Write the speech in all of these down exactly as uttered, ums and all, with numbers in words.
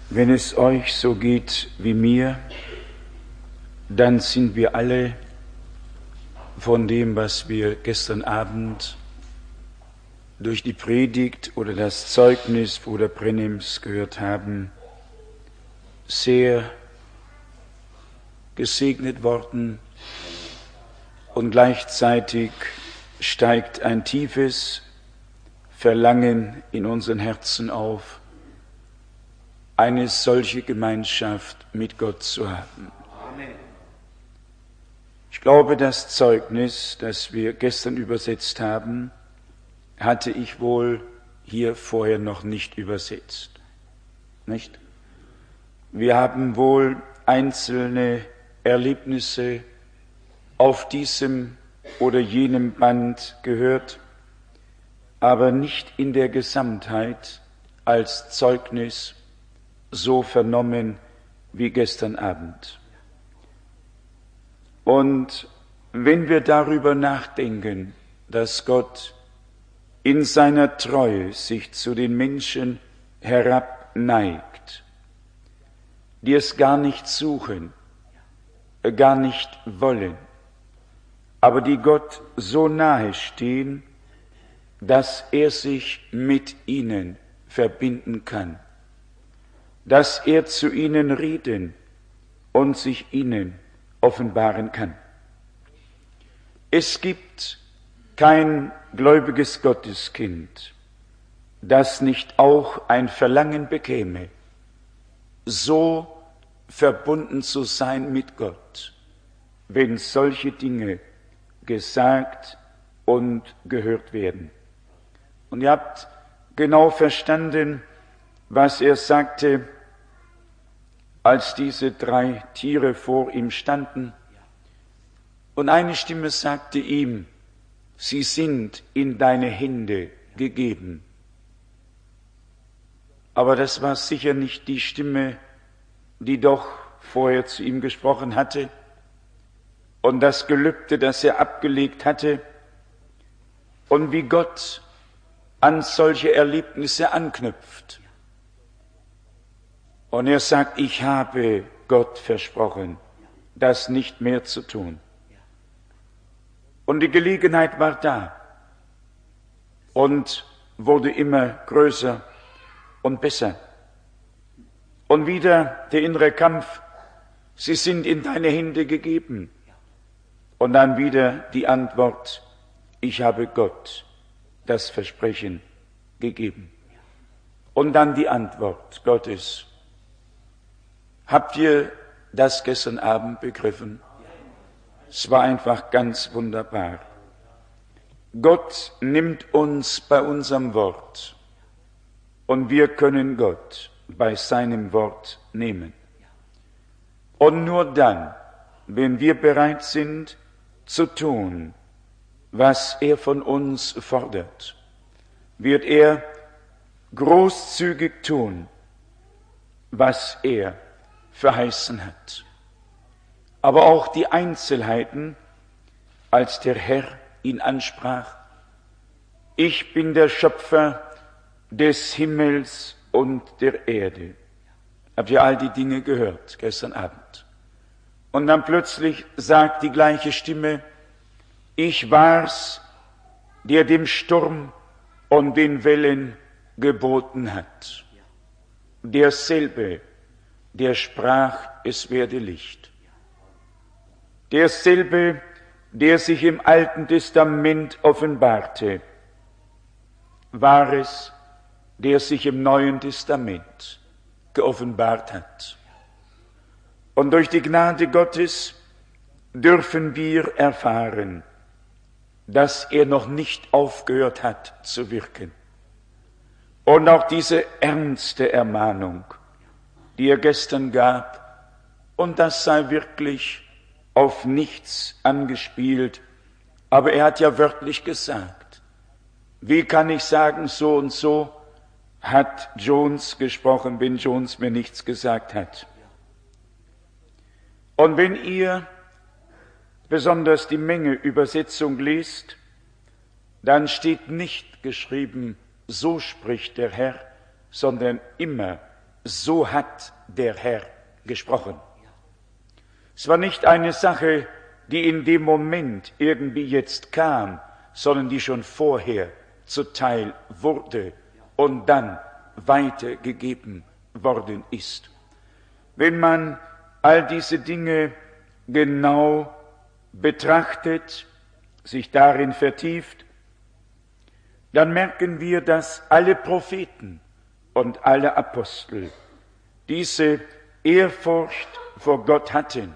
Wenn es euch so geht wie mir, dann sind wir alle von dem, was wir gestern Abend durch die Predigt oder das Zeugnis Bruder Brennims gehört haben, sehr gesegnet worden, und gleichzeitig steigt ein tiefes Verlangen in unseren Herzen auf, eine solche Gemeinschaft mit Gott zu haben. Amen. Ich glaube, das Zeugnis, das wir gestern übersetzt haben, hatte ich wohl hier vorher noch nicht übersetzt. Nicht? Wir haben wohl einzelne Erlebnisse auf diesem oder jenem Band gehört, aber nicht in der Gesamtheit als Zeugnis so vernommen wie gestern Abend. Und wenn wir darüber nachdenken, dass Gott in seiner Treue sich zu den Menschen herabneigt, die es gar nicht suchen, gar nicht wollen, aber die Gott so nahe stehen, dass er sich mit ihnen verbinden kann, dass er zu ihnen reden und sich ihnen offenbaren kann. Es gibt kein gläubiges Gotteskind, das nicht auch ein Verlangen bekäme, so verbunden zu sein mit Gott, wenn solche Dinge gesagt und gehört werden. Und ihr habt genau verstanden, was er sagte, als diese drei Tiere vor ihm standen. Und eine Stimme sagte ihm, sie sind in deine Hände gegeben. Aber das war sicher nicht die Stimme, die doch vorher zu ihm gesprochen hatte, und das Gelübde, das er abgelegt hatte, und wie Gott an solche Erlebnisse anknüpft. Und er sagt, ich habe Gott versprochen, das nicht mehr zu tun. Und die Gelegenheit war da und wurde immer größer und besser. Und wieder der innere Kampf, sie sind in deine Hände gegeben. Und dann wieder die Antwort, ich habe Gott das Versprechen gegeben. Und dann die Antwort Gottes. Habt ihr das gestern Abend begriffen? Es war einfach ganz wunderbar. Gott nimmt uns bei unserem Wort und wir können Gott bei seinem Wort nehmen. Und nur dann, wenn wir bereit sind zu tun, was er von uns fordert, wird er großzügig tun, was er verheißen hat. Aber auch die Einzelheiten, als der Herr ihn ansprach, ich bin der Schöpfer des Himmels und der Erde. Habt ihr all die Dinge gehört gestern Abend? Und dann plötzlich sagt die gleiche Stimme, ich war's, der dem Sturm und den Wellen geboten hat. Derselbe, der sprach, es werde Licht. Derselbe, der sich im Alten Testament offenbarte, war es, der sich im Neuen Testament geoffenbart hat. Und durch die Gnade Gottes dürfen wir erfahren, dass er noch nicht aufgehört hat zu wirken. Und auch diese ernste Ermahnung, die er gestern gab, und das sei wirklich auf nichts angespielt, aber er hat ja wörtlich gesagt, wie kann ich sagen, so und so hat Jones gesprochen, wenn Jones mir nichts gesagt hat. Und wenn ihr besonders die Menge-Übersetzung liest, dann steht nicht geschrieben, so spricht der Herr, sondern immer so hat der Herr gesprochen. Es war nicht eine Sache, die in dem Moment irgendwie jetzt kam, sondern die schon vorher zuteil wurde und dann weitergegeben worden ist. Wenn man all diese Dinge genau betrachtet, sich darin vertieft, dann merken wir, dass alle Propheten und alle Apostel diese Ehrfurcht vor Gott hatten.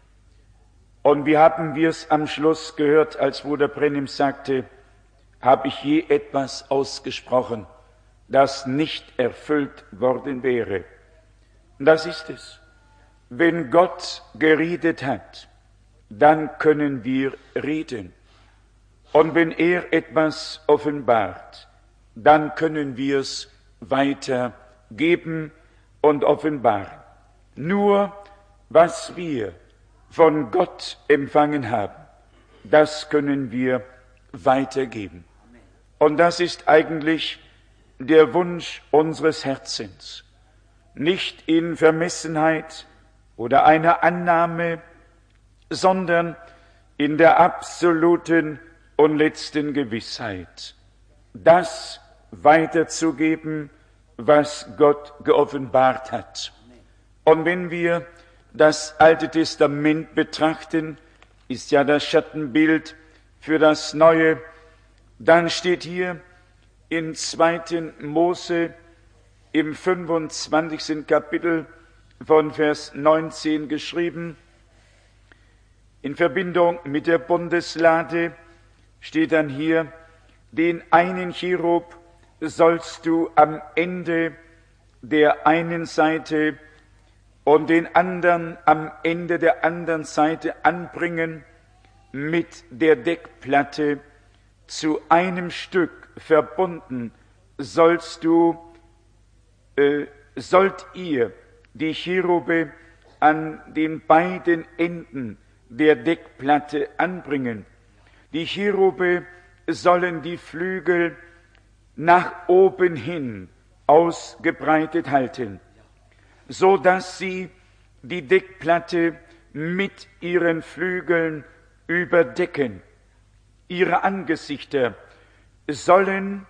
Und wie haben wir es am Schluss gehört, als Bruder Brennim sagte, habe ich je etwas ausgesprochen, das nicht erfüllt worden wäre. Und das ist es. Wenn Gott geredet hat, dann können wir reden. Und wenn er etwas offenbart, dann können wir es weitergeben und offenbaren. Nur was wir von Gott empfangen haben, das können wir weitergeben. Und das ist eigentlich der Wunsch unseres Herzens. Nicht in Vermessenheit oder einer Annahme, sondern in der absoluten und letzten Gewissheit, das weiterzugeben, was Gott geoffenbart hat. Und wenn wir das Alte Testament betrachten, ist ja das Schattenbild für das Neue, dann steht hier in zweiten Mose im fünfundzwanzigsten Kapitel von Vers neunzehn geschrieben, in Verbindung mit der Bundeslade steht dann hier, den einen Cherub sollst du am Ende der einen Seite und den anderen am Ende der anderen Seite anbringen, mit der Deckplatte zu einem Stück verbunden, sollst du, äh, sollt ihr die Cherube an den beiden Enden der Deckplatte anbringen. Die Cherube sollen die Flügel nach oben hin ausgebreitet halten, so dass sie die Deckplatte mit ihren Flügeln überdecken. Ihre Angesichter sollen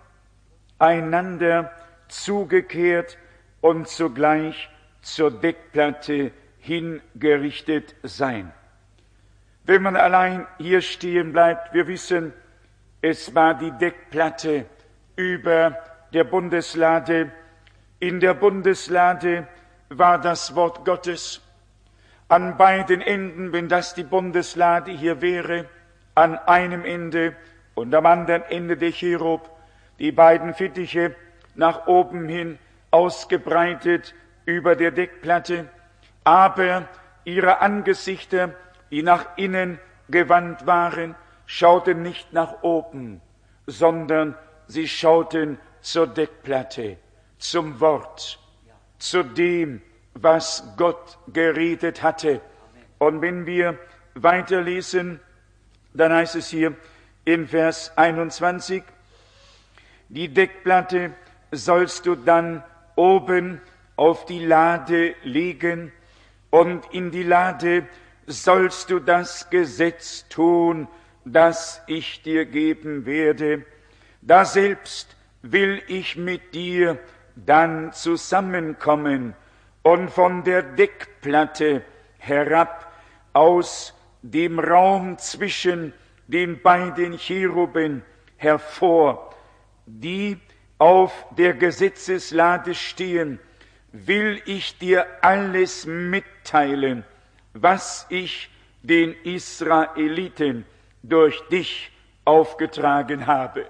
einander zugekehrt und zugleich zur Deckplatte hingerichtet sein. Wenn man allein hier stehen bleibt, wir wissen, es war die Deckplatte über der Bundeslade. In der Bundeslade war das Wort Gottes. An beiden Enden, wenn das die Bundeslade hier wäre, an einem Ende und am anderen Ende der Cherub, die beiden Fittiche nach oben hin ausgebreitet über der Deckplatte, aber ihre Angesichter, die nach innen gewandt waren, schauten nicht nach oben, sondern sie schauten zur Deckplatte, zum Wort, zu dem, was Gott geredet hatte. Und wenn wir weiterlesen, dann heißt es hier in Vers einundzwanzig, die Deckplatte sollst du dann oben auf die Lade legen und in die Lade sollst du das Gesetz tun, das ich dir geben werde. Daselbst will ich mit dir dann zusammenkommen und von der Deckplatte herab aus dem Raum zwischen den beiden Cheruben hervor, die auf der Gesetzeslade stehen, will ich dir alles mitteilen, was ich den Israeliten durch dich aufgetragen habe.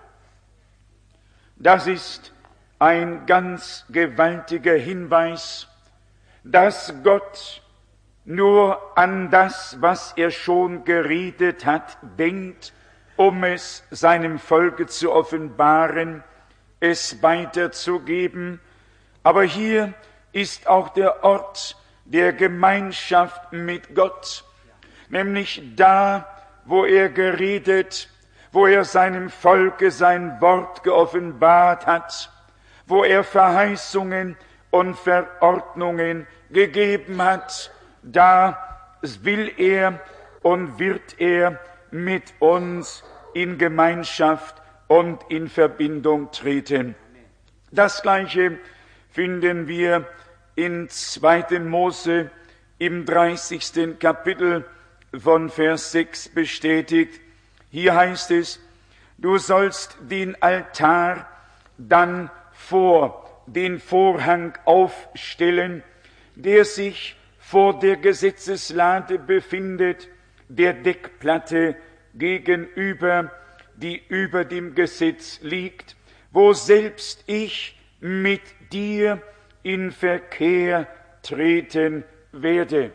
Das ist ein ganz gewaltiger Hinweis, dass Gott nur an das, was er schon geredet hat, denkt, um es seinem Volke zu offenbaren, es weiterzugeben. Aber hier ist auch der Ort der Gemeinschaft mit Gott, nämlich da, wo er geredet, wo er seinem Volke sein Wort geoffenbart hat, wo er Verheißungen und Verordnungen gegeben hat, da will er und wird er mit uns in Gemeinschaft und in Verbindung treten. Das Gleiche finden wir in zweiten Mose im dreißigsten Kapitel von Vers sechs bestätigt. Hier heißt es, du sollst den Altar dann vor den Vorhang aufstellen, der sich vor der Gesetzeslade befindet, der Deckplatte gegenüber, die über dem Gesetz liegt, wo selbst ich mit dir in Verkehr treten werde.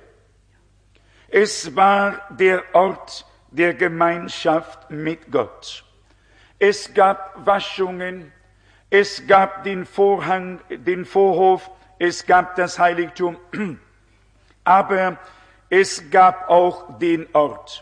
Es war der Ort der Gemeinschaft mit Gott. Es gab Waschungen, es gab den Vorhang, den Vorhof, es gab das Heiligtum, aber es gab auch den Ort,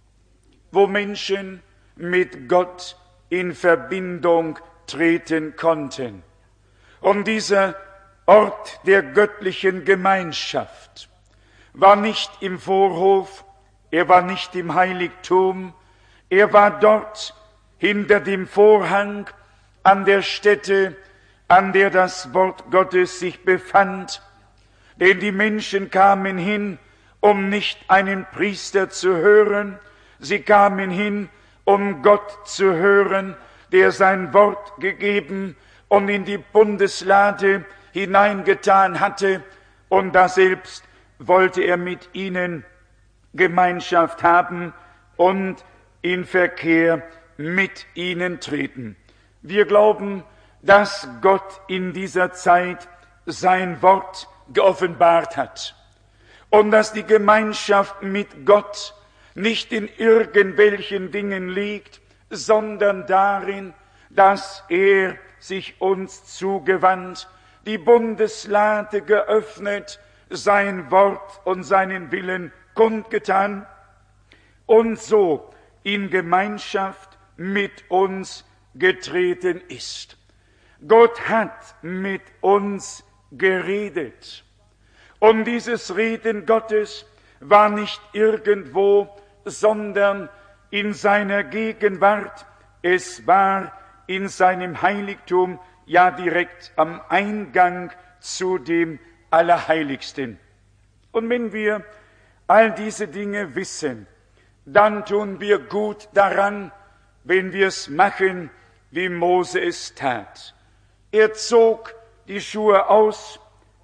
wo Menschen mit Gott in Verbindung treten konnten. Und dieser Ort der göttlichen Gemeinschaft war nicht im Vorhof, er war nicht im Heiligtum, er war dort hinter dem Vorhang an der Stätte, an der das Wort Gottes sich befand. Denn die Menschen kamen hin, um nicht einen Priester zu hören, sie kamen hin, um Gott zu hören, der sein Wort gegeben und in die Bundeslade hineingetan hatte, und daselbst wollte er mit ihnen Gemeinschaft haben und in Verkehr mit ihnen treten. Wir glauben, dass Gott in dieser Zeit sein Wort geoffenbart hat und dass die Gemeinschaft mit Gott nicht in irgendwelchen Dingen liegt, sondern darin, dass er sich uns zugewandt, die Bundeslade geöffnet, sein Wort und seinen Willen kundgetan und so in Gemeinschaft mit uns getreten ist. Gott hat mit uns geredet. Und dieses Reden Gottes war nicht irgendwo, sondern in seiner Gegenwart. Es war in seinem Heiligtum, ja direkt am Eingang zu dem Allerheiligsten. Und wenn wir all diese Dinge wissen, dann tun wir gut daran, wenn wir es machen, wie Mose es tat. Er zog die Schuhe aus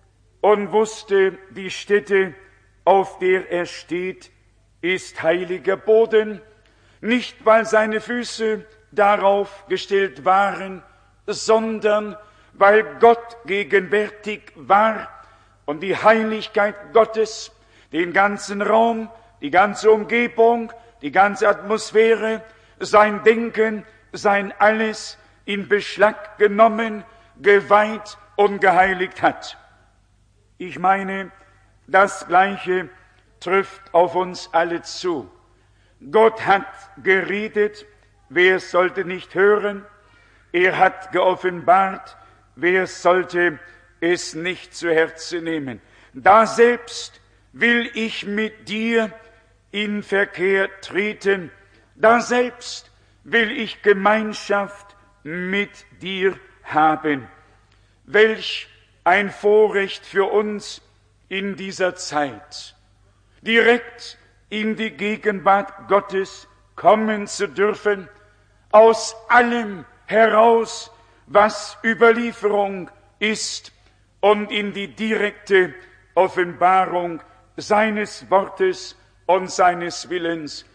und wusste, die Stätte, auf der er steht, ist heiliger Boden, nicht weil seine Füße darauf gestellt waren, sondern weil Gott gegenwärtig war und die Heiligkeit Gottes den ganzen Raum, die ganze Umgebung, die ganze Atmosphäre, sein Denken, sein Alles in Beschlag genommen, geweiht und geheiligt hat. Ich meine, das Gleiche trifft auf uns alle zu. Gott hat geredet, wer sollte nicht hören? Er hat geoffenbart, wer sollte es nicht zu Herzen nehmen? Da selbst will ich mit dir in Verkehr treten, da selbst will ich Gemeinschaft mit dir haben. Welch ein Vorrecht für uns in dieser Zeit, direkt in die Gegenwart Gottes kommen zu dürfen, aus allem heraus, was Überlieferung ist, und in die direkte Offenbarung seines Wortes und seines Willens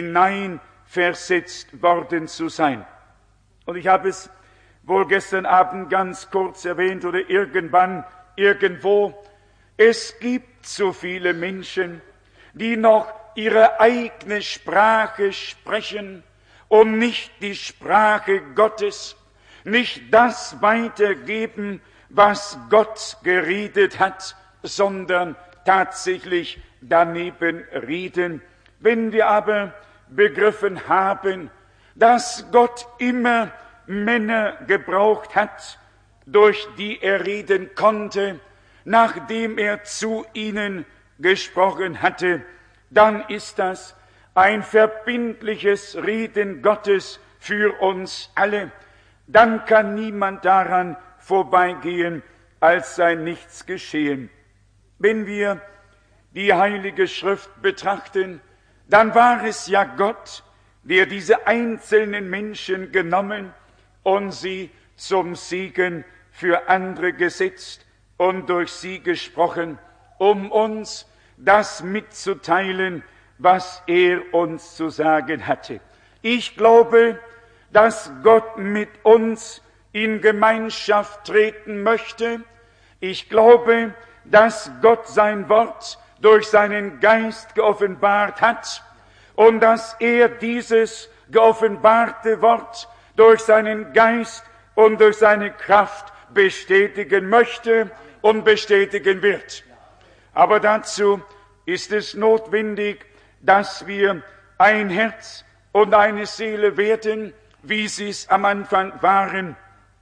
hineinversetzt worden zu sein. Und ich habe es wohl gestern Abend ganz kurz erwähnt oder irgendwann, irgendwo. Es gibt so viele Menschen, die noch ihre eigene Sprache sprechen und nicht die Sprache Gottes, nicht das weitergeben, was Gott geredet hat, sondern tatsächlich daneben reden. Wenn wir aber begriffen haben, dass Gott immer Männer gebraucht hat, durch die er reden konnte, nachdem er zu ihnen gesprochen hatte, dann ist das ein verbindliches Reden Gottes für uns alle. Dann kann niemand daran vorbeigehen, als sei nichts geschehen. Wenn wir die Heilige Schrift betrachten, dann war es ja Gott, der diese einzelnen Menschen genommen und sie zum Segen für andere gesetzt und durch sie gesprochen, um uns das mitzuteilen, was er uns zu sagen hatte. Ich glaube, dass Gott mit uns in Gemeinschaft treten möchte. Ich glaube, dass Gott sein Wort durch seinen Geist geoffenbart hat und dass er dieses geoffenbarte Wort durch seinen Geist und durch seine Kraft bestätigen möchte und bestätigen wird. Aber dazu ist es notwendig, dass wir ein Herz und eine Seele werden, wie sie es am Anfang waren,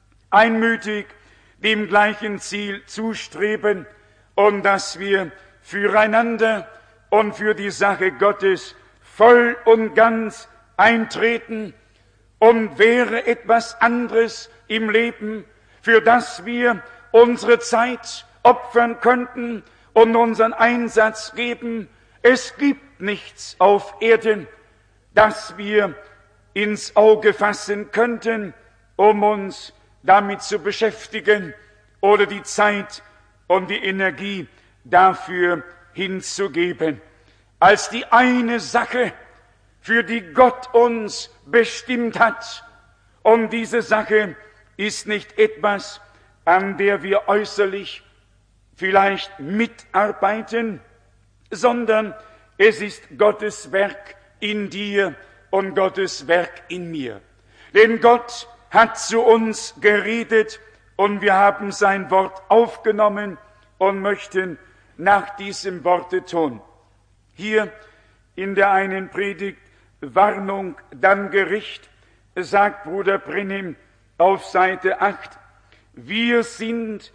einmütig dem gleichen Ziel zustreben und dass wir füreinander und für die Sache Gottes voll und ganz eintreten. Und wäre etwas anderes im Leben, für das wir unsere Zeit opfern könnten und unseren Einsatz geben, es gibt nichts auf Erden, das wir ins Auge fassen könnten, um uns damit zu beschäftigen oder die Zeit und die Energie dafür hinzugeben, als die eine Sache, für die Gott uns bestimmt hat. Und diese Sache ist nicht etwas, an der wir äußerlich vielleicht mitarbeiten, sondern es ist Gottes Werk in dir und Gottes Werk in mir. Denn Gott hat zu uns geredet und wir haben sein Wort aufgenommen und möchten nach diesem Worte tun. Hier in der einen Predigt Warnung, dann Gericht, sagt Bruder Brennim auf Seite acht, wir sind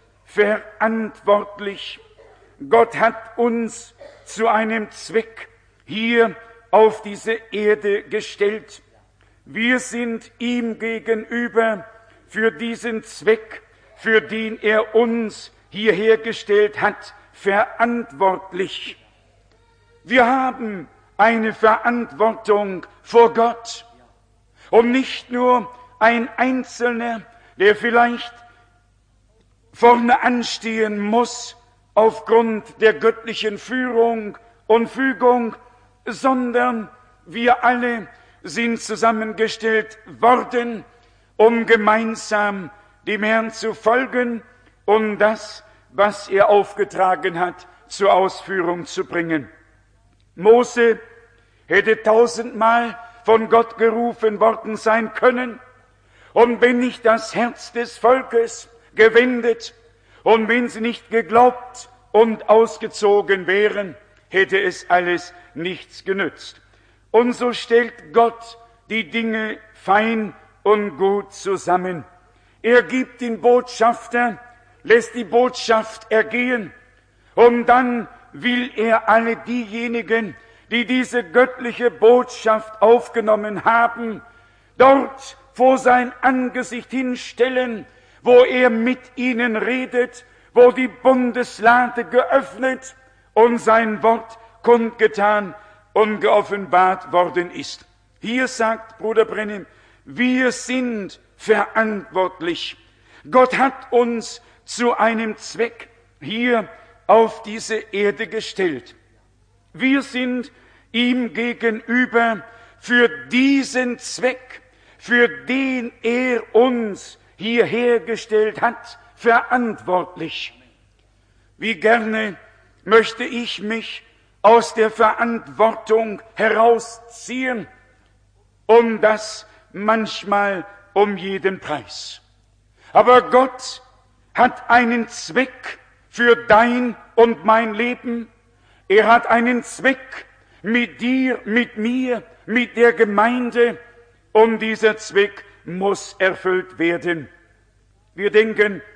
verantwortlich. Gott hat uns zu einem Zweck hier auf diese Erde gestellt. Wir sind ihm gegenüber für diesen Zweck, für den er uns hierher gestellt hat, verantwortlich. Wir haben eine Verantwortung vor Gott und nicht nur ein Einzelner, der vielleicht vorne anstehen muss aufgrund der göttlichen Führung und Fügung, sondern wir alle sind zusammengestellt worden, um gemeinsam dem Herrn zu folgen und das, was er aufgetragen hat, zur Ausführung zu bringen. Mose hätte tausendmal von Gott gerufen worden sein können, und wenn nicht das Herz des Volkes gewendet und wenn sie nicht geglaubt und ausgezogen wären, hätte es alles nichts genützt. Und so stellt Gott die Dinge fein und gut zusammen. Er gibt den Botschafter, lässt die Botschaft ergehen, und dann will er alle diejenigen, die diese göttliche Botschaft aufgenommen haben, dort vor sein Angesicht hinstellen, wo er mit ihnen redet, wo die Bundeslade geöffnet und sein Wort kundgetan und geoffenbart worden ist. Hier sagt Bruder Brennim, wir sind verantwortlich. Gott hat uns zu einem Zweck hier auf diese Erde gestellt. Wir sind ihm gegenüber für diesen Zweck, für den er uns hierher gestellt hat, verantwortlich. Wie gerne möchte ich mich aus der Verantwortung herausziehen, und das manchmal um jeden Preis. Aber Gott hat einen Zweck für dein und mein Leben. Er hat einen Zweck mit dir, mit mir, mit der Gemeinde, und dieser Zweck muss erfüllt werden. Wir denken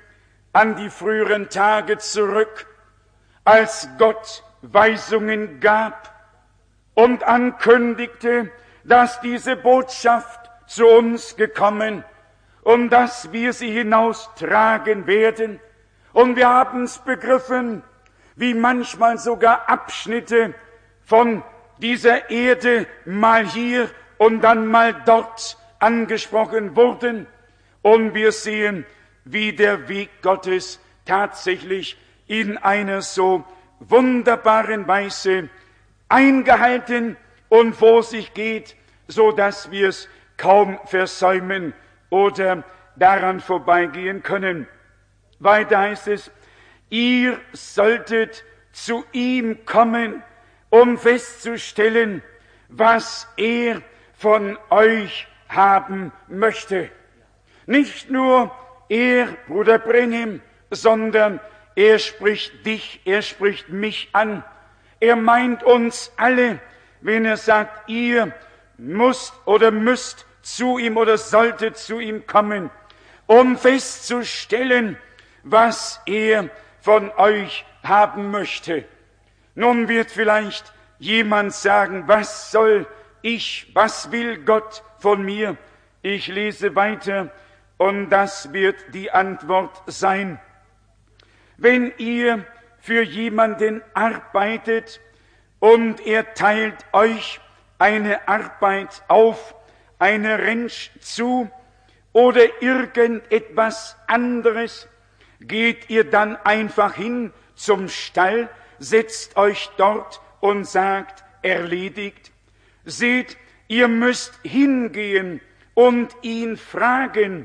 an die früheren Tage zurück, als Gott Weisungen gab und ankündigte, dass diese Botschaft zu uns gekommen und dass wir sie hinaustragen werden. Und wir haben es begriffen, wie manchmal sogar Abschnitte von dieser Erde mal hier und dann mal dort angesprochen wurden. Und wir sehen, wie der Weg Gottes tatsächlich in einer so wunderbaren Weise eingehalten und vor sich geht, so dass wir es kaum versäumen oder daran vorbeigehen können. Weiter heißt es, ihr solltet zu ihm kommen, um festzustellen, was er von euch haben möchte. Nicht nur er, Bruder Branham, sondern er spricht dich, er spricht mich an. Er meint uns alle, wenn er sagt, ihr müsst oder müsst zu ihm oder solltet zu ihm kommen, um festzustellen, was er von euch haben möchte. Nun wird vielleicht jemand sagen, was soll ich, was will Gott von mir? Ich lese weiter und das wird die Antwort sein. Wenn ihr für jemanden arbeitet und er teilt euch eine Arbeit auf, eine Ranch zu oder irgendetwas anderes, geht ihr dann einfach hin zum Stall, setzt euch dort und sagt, erledigt. Seht, ihr müsst hingehen und ihn fragen,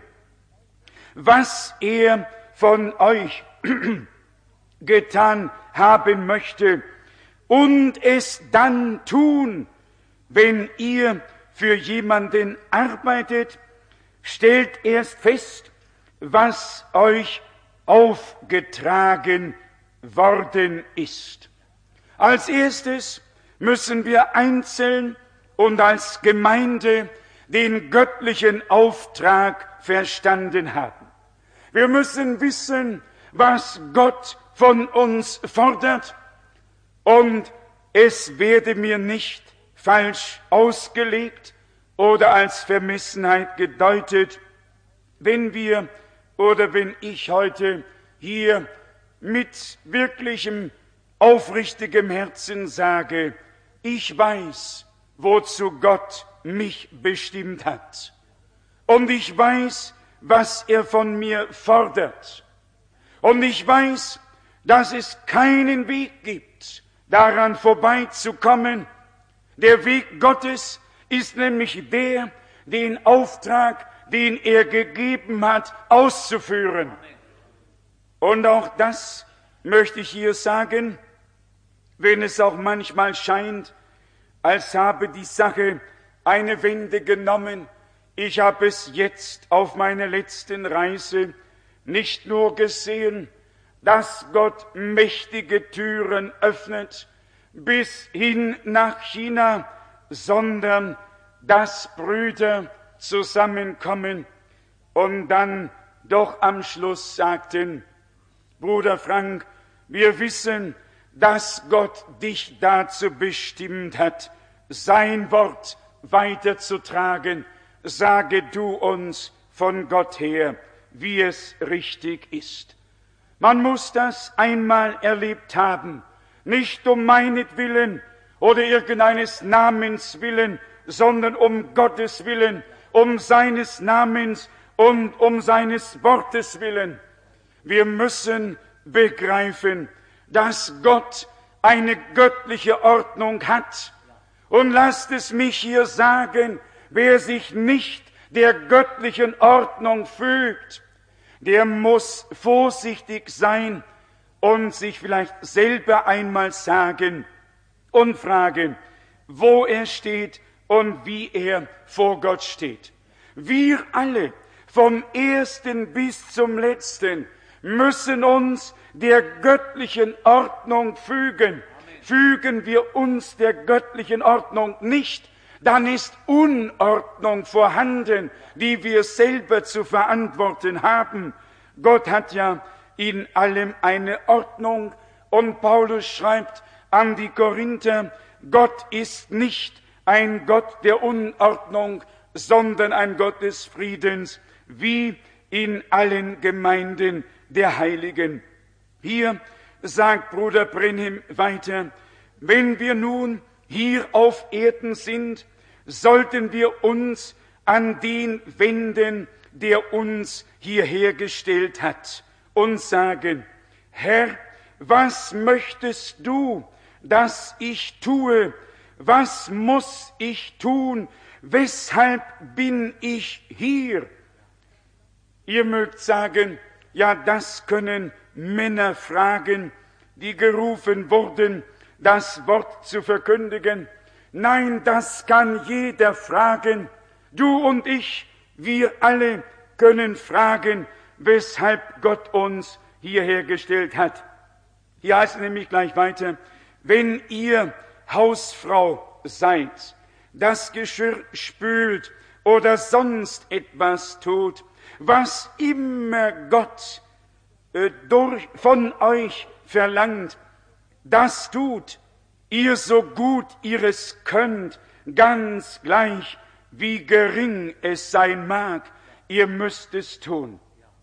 was er von euch getan haben möchte und es dann tun. Wenn ihr für jemanden arbeitet, stellt erst fest, was euch aufgetragen worden ist. Als erstes müssen wir einzeln und als Gemeinde den göttlichen Auftrag verstanden haben. Wir müssen wissen, was Gott von uns fordert, und es werde mir nicht falsch ausgelegt oder als Vermessenheit gedeutet, wenn wir oder wenn ich heute hier mit wirklichem, aufrichtigem Herzen sage, ich weiß, wozu Gott mich bestimmt hat. Und ich weiß, was er von mir fordert. Und ich weiß, dass es keinen Weg gibt, daran vorbeizukommen. Der Weg Gottes ist nämlich der, den Auftrag, den er gegeben hat, auszuführen. Und auch das möchte ich hier sagen, wenn es auch manchmal scheint, als habe die Sache eine Wende genommen. Ich habe es jetzt auf meiner letzten Reise nicht nur gesehen, dass Gott mächtige Türen öffnet bis hin nach China, sondern dass Brüder zusammenkommen und dann doch am Schluss sagten, Bruder Frank, wir wissen, dass Gott dich dazu bestimmt hat, sein Wort weiterzutragen. Sage du uns von Gott her, wie es richtig ist. Man muss das einmal erlebt haben, nicht um meinetwillen oder irgendeines Namens willen, sondern um Gottes willen, um seines Namens und um seines Wortes willen. Wir müssen begreifen, dass Gott eine göttliche Ordnung hat. Und lasst es mich hier sagen, wer sich nicht der göttlichen Ordnung fügt, der muss vorsichtig sein und sich vielleicht selber einmal sagen und fragen, wo er steht und wie er vor Gott steht. Wir alle, vom ersten bis zum letzten, müssen uns der göttlichen Ordnung fügen. Fügen wir uns der göttlichen Ordnung nicht, dann ist Unordnung vorhanden, die wir selber zu verantworten haben. Gott hat ja in allem eine Ordnung. Und Paulus schreibt an die Korinther, Gott ist nicht ein Gott der Unordnung, sondern ein Gott des Friedens, wie in allen Gemeinden der Heiligen. Hier sagt Bruder Brenhem weiter, wenn wir nun hier auf Erden sind, sollten wir uns an den wenden, der uns hierher gestellt hat, und sagen, Herr, was möchtest du, dass ich tue? Was muss ich tun? Weshalb bin ich hier? Ihr mögt sagen, ja, das können Männer fragen, die gerufen wurden, das Wort zu verkündigen. Nein, das kann jeder fragen. Du und ich, wir alle können fragen, weshalb Gott uns hierher gestellt hat. Hier heißt es nämlich gleich weiter, wenn ihr Hausfrau seid, das Geschirr spült oder sonst etwas tut, was immer Gott äh, durch, von euch verlangt, das tut, ihr so gut ihr es könnt, ganz gleich, wie gering es sein mag, ihr müsst es tun.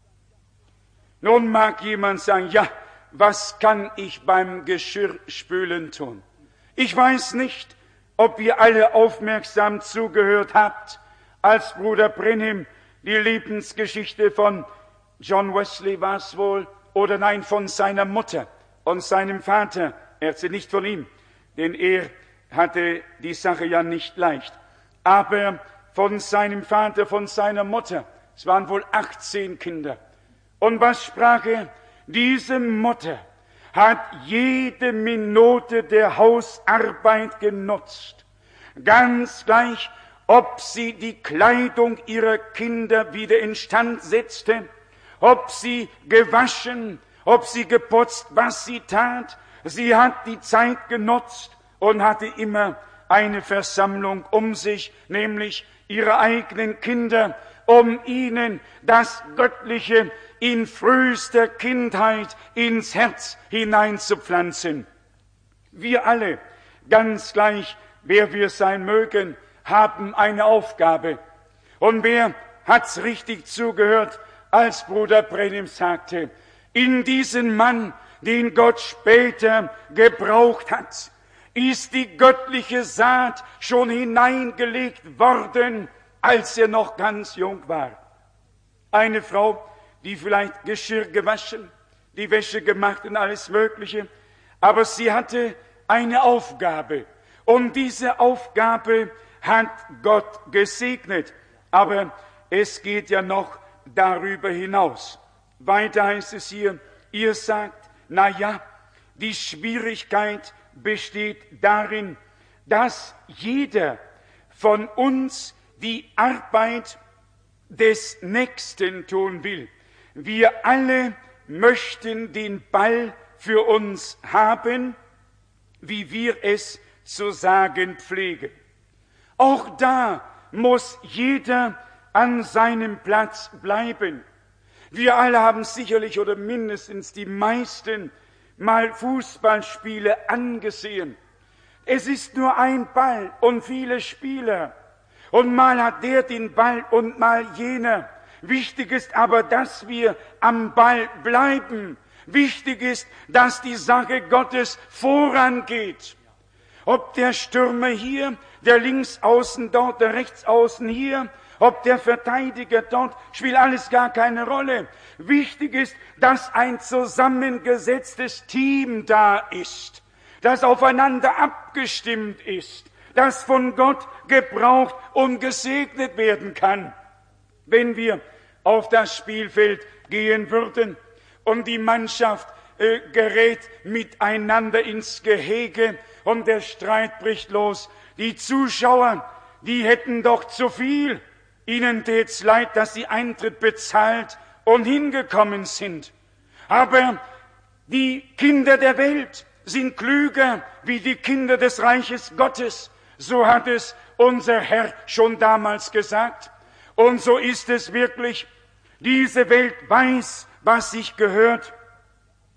Nun mag jemand sagen, ja, was kann ich beim Geschirrspülen tun? Ich weiß nicht, ob ihr alle aufmerksam zugehört habt, als Bruder Brenhem die Lebensgeschichte von John Wesley war es wohl, oder nein, von seiner Mutter und seinem Vater, er erzählt nicht von ihm, denn er hatte die Sache ja nicht leicht, aber von seinem Vater, von seiner Mutter, es waren wohl achtzehn Kinder. Und was sprach er? Diese Mutter hat jede Minute der Hausarbeit genutzt, ganz gleich, ob sie die Kleidung ihrer Kinder wieder instand setzte, ob sie gewaschen, ob sie geputzt, was sie tat. Sie hat die Zeit genutzt und hatte immer eine Versammlung um sich, nämlich ihre eigenen Kinder, um ihnen das Göttliche in frühester Kindheit ins Herz hineinzupflanzen. Wir alle, ganz gleich, wer wir sein mögen, haben eine Aufgabe. Und wer hat's richtig zugehört, als Bruder Brenhem sagte, in diesen Mann, den Gott später gebraucht hat, ist die göttliche Saat schon hineingelegt worden, als er noch ganz jung war. Eine Frau, die vielleicht Geschirr gewaschen, die Wäsche gemacht und alles Mögliche, aber sie hatte eine Aufgabe, und diese Aufgabe hat Gott gesegnet. Aber es geht ja noch darüber hinaus. Weiter heißt es hier, ihr sagt, na ja, die Schwierigkeit besteht darin, dass jeder von uns die Arbeit des Nächsten tun will. Wir alle möchten den Ball für uns haben, wie wir es zu sagen pflegen. Auch da muss jeder an seinem Platz bleiben. Wir alle haben sicherlich oder mindestens die meisten mal Fußballspiele angesehen. Es ist nur ein Ball und viele Spieler. Und mal hat der den Ball und mal jener. Wichtig ist aber, dass wir am Ball bleiben. Wichtig ist, dass die Sache Gottes vorangeht. Ob der Stürmer hier, der Linksaußen dort, der Rechtsaußen hier, ob der Verteidiger dort, spielt alles gar keine Rolle. Wichtig ist, dass ein zusammengesetztes Team da ist, das aufeinander abgestimmt ist, das von Gott gebraucht und gesegnet werden kann. Wenn wir auf das Spielfeld gehen würden und die Mannschaft äh, gerät miteinander ins Gehege und der Streit bricht los, die Zuschauer, die hätten doch zu viel. Ihnen tät's leid, dass sie Eintritt bezahlt und hingekommen sind. Aber die Kinder der Welt sind klüger wie die Kinder des Reiches Gottes. So hat es unser Herr schon damals gesagt. Und so ist es wirklich. Diese Welt weiß, was sich gehört.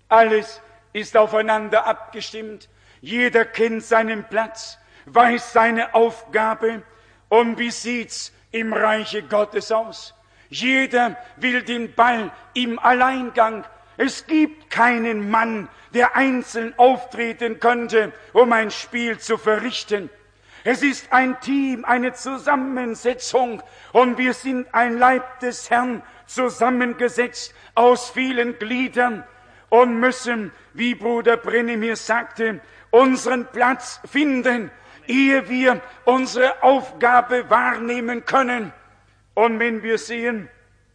Alles ist aufeinander abgestimmt. Jeder kennt seinen Platz, weiß seine Aufgabe. Und wie sieht's im Reiche Gottes aus? Jeder will den Ball im Alleingang. Es gibt keinen Mann, der einzeln auftreten könnte, um ein Spiel zu verrichten. Es ist ein Team, eine Zusammensetzung, und wir sind ein Leib des Herrn, zusammengesetzt aus vielen Gliedern, und müssen, wie Bruder Branham hier sagte, unseren Platz finden, ehe wir unsere Aufgabe wahrnehmen können. Und wenn wir sehen,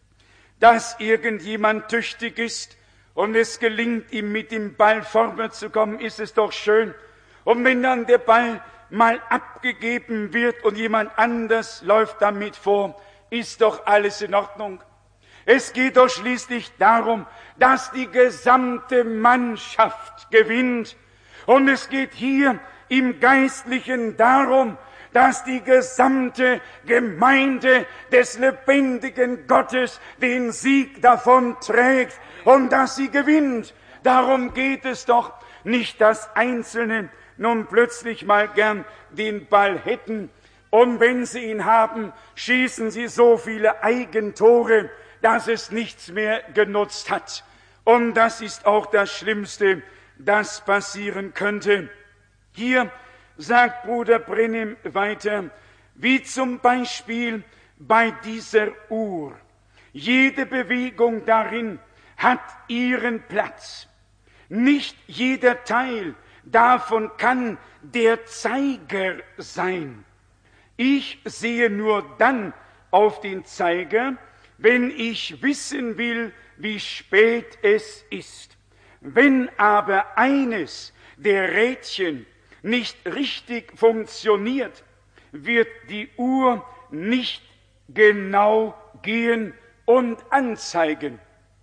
dass irgendjemand tüchtig ist und es gelingt ihm, mit dem Ball vorwärts zu kommen, ist es doch schön. Und wenn dann der Ball mal abgegeben wird und jemand anders läuft damit vor, ist doch alles in Ordnung. Es geht doch schließlich darum, dass die gesamte Mannschaft gewinnt. Und es geht hier im Geistlichen darum, dass die gesamte Gemeinde des lebendigen Gottes den Sieg davon trägt und dass sie gewinnt. Darum geht es doch, nicht, dass Einzelne nun plötzlich mal gern den Ball hätten, und wenn sie ihn haben, schießen sie so viele Eigentore, dass es nichts mehr genutzt hat. Und das ist auch das Schlimmste, das passieren könnte. Hier sagt Bruder Branham weiter, wie zum Beispiel bei dieser Uhr. Jede Bewegung darin hat ihren Platz. Nicht jeder Teil davon kann der Zeiger sein. Ich sehe nur dann auf den Zeiger, wenn ich wissen will, wie spät es ist. Wenn aber eines der Rädchen nicht richtig funktioniert, wird die Uhr nicht genau gehen und anzeigen.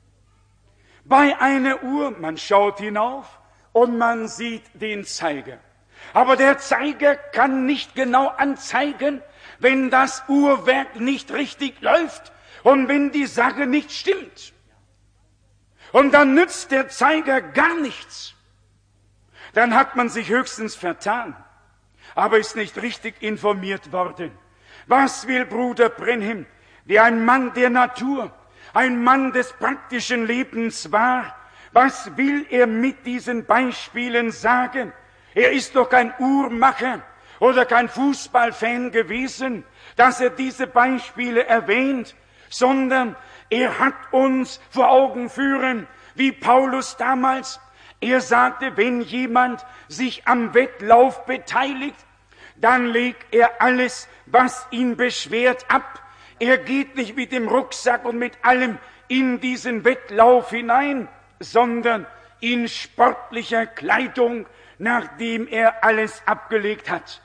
Bei einer Uhr, man schaut hinauf und man sieht den Zeiger. Aber der Zeiger kann nicht genau anzeigen, wenn das Uhrwerk nicht richtig läuft und wenn die Sache nicht stimmt. Und dann nützt der Zeiger gar nichts. Dann hat man sich höchstens vertan, aber ist nicht richtig informiert worden. Was will Bruder Branham, der ein Mann der Natur, ein Mann des praktischen Lebens war, was will er mit diesen Beispielen sagen? Er ist doch kein Uhrmacher oder kein Fußballfan gewesen, dass er diese Beispiele erwähnt, sondern er hat uns vor Augen führen, wie Paulus damals. Er sagte, wenn jemand sich am Wettlauf beteiligt, dann legt er alles, was ihn beschwert, ab. Er geht nicht mit dem Rucksack und mit allem in diesen Wettlauf hinein, sondern in sportlicher Kleidung, nachdem er alles abgelegt hat.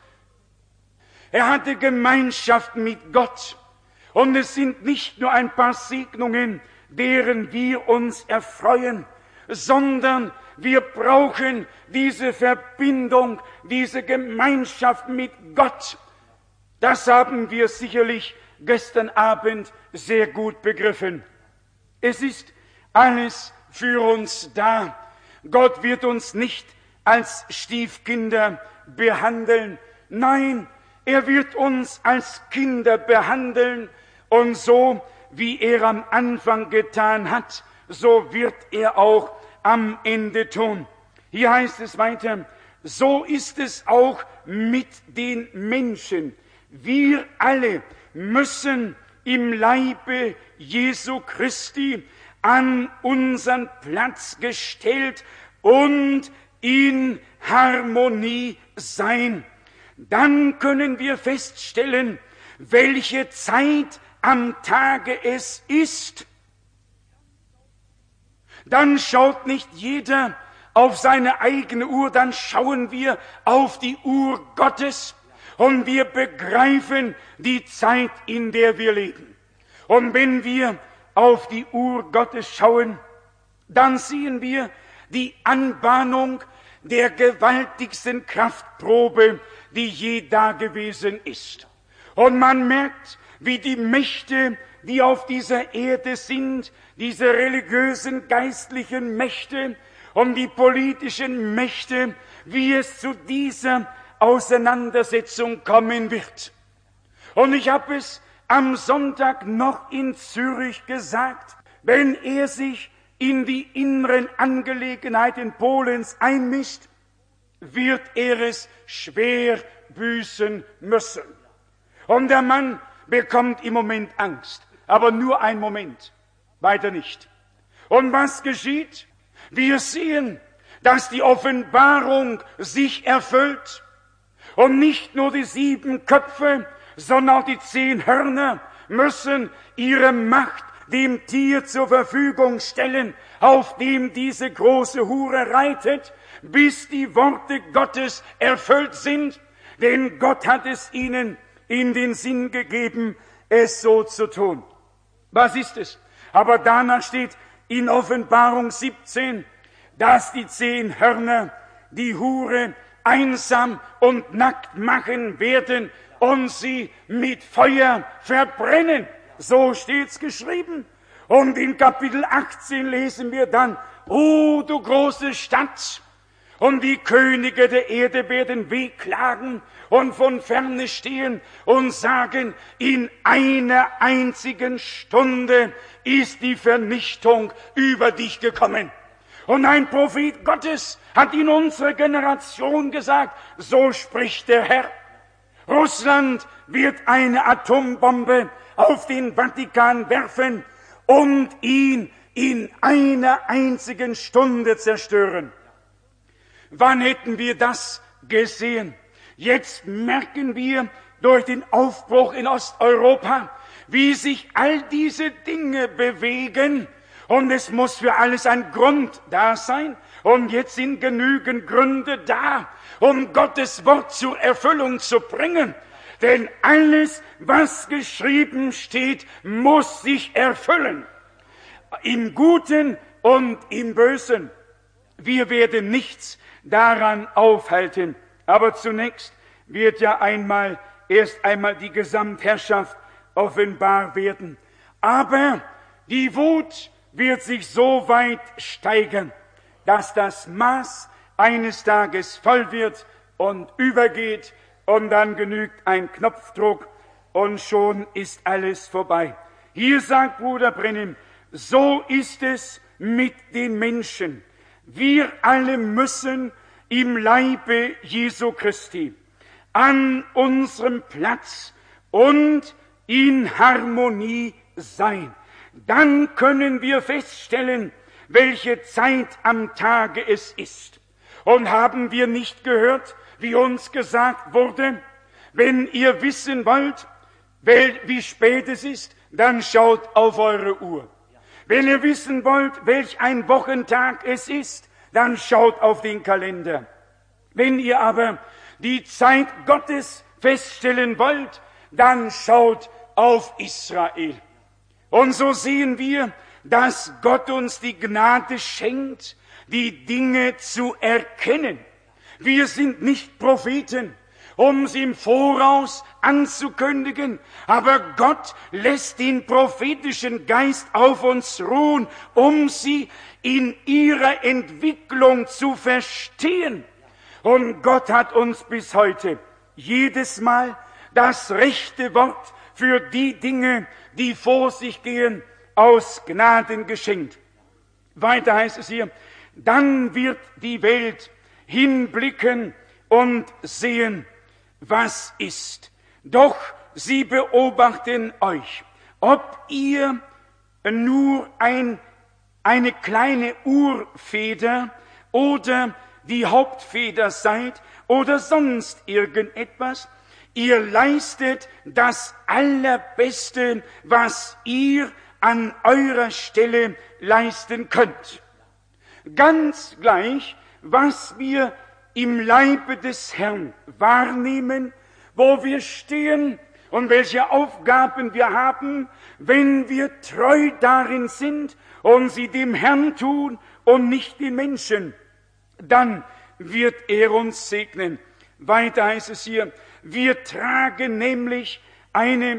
Er hatte Gemeinschaft mit Gott. Und es sind nicht nur ein paar Segnungen, deren wir uns erfreuen, sondern wir brauchen diese Verbindung, diese Gemeinschaft mit Gott. Das haben wir sicherlich gestern Abend sehr gut begriffen. Es ist alles für uns da. Gott wird uns nicht als Stiefkinder behandeln. Nein, er wird uns als Kinder behandeln. Und so, wie er am Anfang getan hat, so wird er auch am Ende tun. Hier heißt es weiter, so ist es auch mit den Menschen. Wir alle müssen im Leibe Jesu Christi an unseren Platz gestellt und in Harmonie sein. Dann können wir feststellen, welche Zeit am Tage es ist. Dann schaut nicht jeder auf seine eigene Uhr, dann schauen wir auf die Uhr Gottes und wir begreifen die Zeit, in der wir leben. Und wenn wir auf die Uhr Gottes schauen, dann sehen wir die Anbahnung der gewaltigsten Kraftprobe, die je da gewesen ist. Und man merkt, wie die Mächte, die auf dieser Erde sind, diese religiösen, geistlichen Mächte, und die politischen Mächte, wie es zu dieser Auseinandersetzung kommen wird. Und ich habe es am Sonntag noch in Zürich gesagt, wenn er sich in die inneren Angelegenheiten Polens einmischt, wird er es schwer büßen müssen. Und der Mann bekommt im Moment Angst, aber nur einen Moment, weiter nicht. Und was geschieht? Wir sehen, dass die Offenbarung sich erfüllt und nicht nur die sieben Köpfe, sondern auch die zehn Hörner müssen ihre Macht dem Tier zur Verfügung stellen, auf dem diese große Hure reitet, bis die Worte Gottes erfüllt sind, denn Gott hat es ihnen in den Sinn gegeben, es so zu tun. Was ist es? Aber danach steht in Offenbarung siebzehn, dass die zehn Hörner die Hure einsam und nackt machen werden und sie mit Feuer verbrennen. So steht's geschrieben. Und in Kapitel achtzehn lesen wir dann, o du große Stadt, und die Könige der Erde werden wehklagen und von ferne stehen und sagen, in einer einzigen Stunde ist die Vernichtung über dich gekommen. Und ein Prophet Gottes hat in unserer Generation gesagt, so spricht der Herr. Russland wird eine Atombombe auf den Vatikan werfen und ihn in einer einzigen Stunde zerstören. Wann hätten wir das gesehen? Jetzt merken wir durch den Aufbruch in Osteuropa, wie sich all diese Dinge bewegen, und es muss für alles ein Grund da sein, und jetzt sind genügend Gründe da, um Gottes Wort zur Erfüllung zu bringen. Denn alles, was geschrieben steht, muss sich erfüllen. Im Guten und im Bösen. Wir werden nichts daran aufhalten. Aber zunächst wird ja einmal, erst einmal die Gesamtherrschaft offenbar werden. Aber die Wut wird sich so weit steigern, dass das Maß eines Tages voll wird und übergeht, und dann genügt ein Knopfdruck und schon ist alles vorbei. Hier sagt Bruder Brennim, so ist es mit den Menschen. Wir alle müssen im Leibe Jesu Christi an unserem Platz und in Harmonie sein. Dann können wir feststellen, welche Zeit am Tage es ist. Und haben wir nicht gehört, wie uns gesagt wurde, wenn ihr wissen wollt, wie spät es ist, dann schaut auf eure Uhr. Wenn ihr wissen wollt, welch ein Wochentag es ist, dann schaut auf den Kalender. Wenn ihr aber die Zeit Gottes feststellen wollt, dann schaut auf Israel. Und so sehen wir, dass Gott uns die Gnade schenkt, die Dinge zu erkennen. Wir sind nicht Propheten, um sie im Voraus anzukündigen, aber Gott lässt den prophetischen Geist auf uns ruhen, um sie in ihrer Entwicklung zu verstehen. Und Gott hat uns bis heute jedes Mal das rechte Wort für die Dinge, die vor sich gehen, aus Gnaden geschenkt. Weiter heißt es hier, dann wird die Welt hinblicken und sehen, was ist. Doch sie beobachten euch, ob ihr nur ein, eine kleine Urfeder oder die Hauptfeder seid oder sonst irgendetwas. Ihr leistet das Allerbeste, was ihr an eurer Stelle leisten könnt. Ganz gleich, was wir im Leibe des Herrn wahrnehmen, wo wir stehen und welche Aufgaben wir haben, wenn wir treu darin sind und sie dem Herrn tun und nicht den Menschen, dann wird er uns segnen. Weiter heißt es hier, wir tragen nämlich eine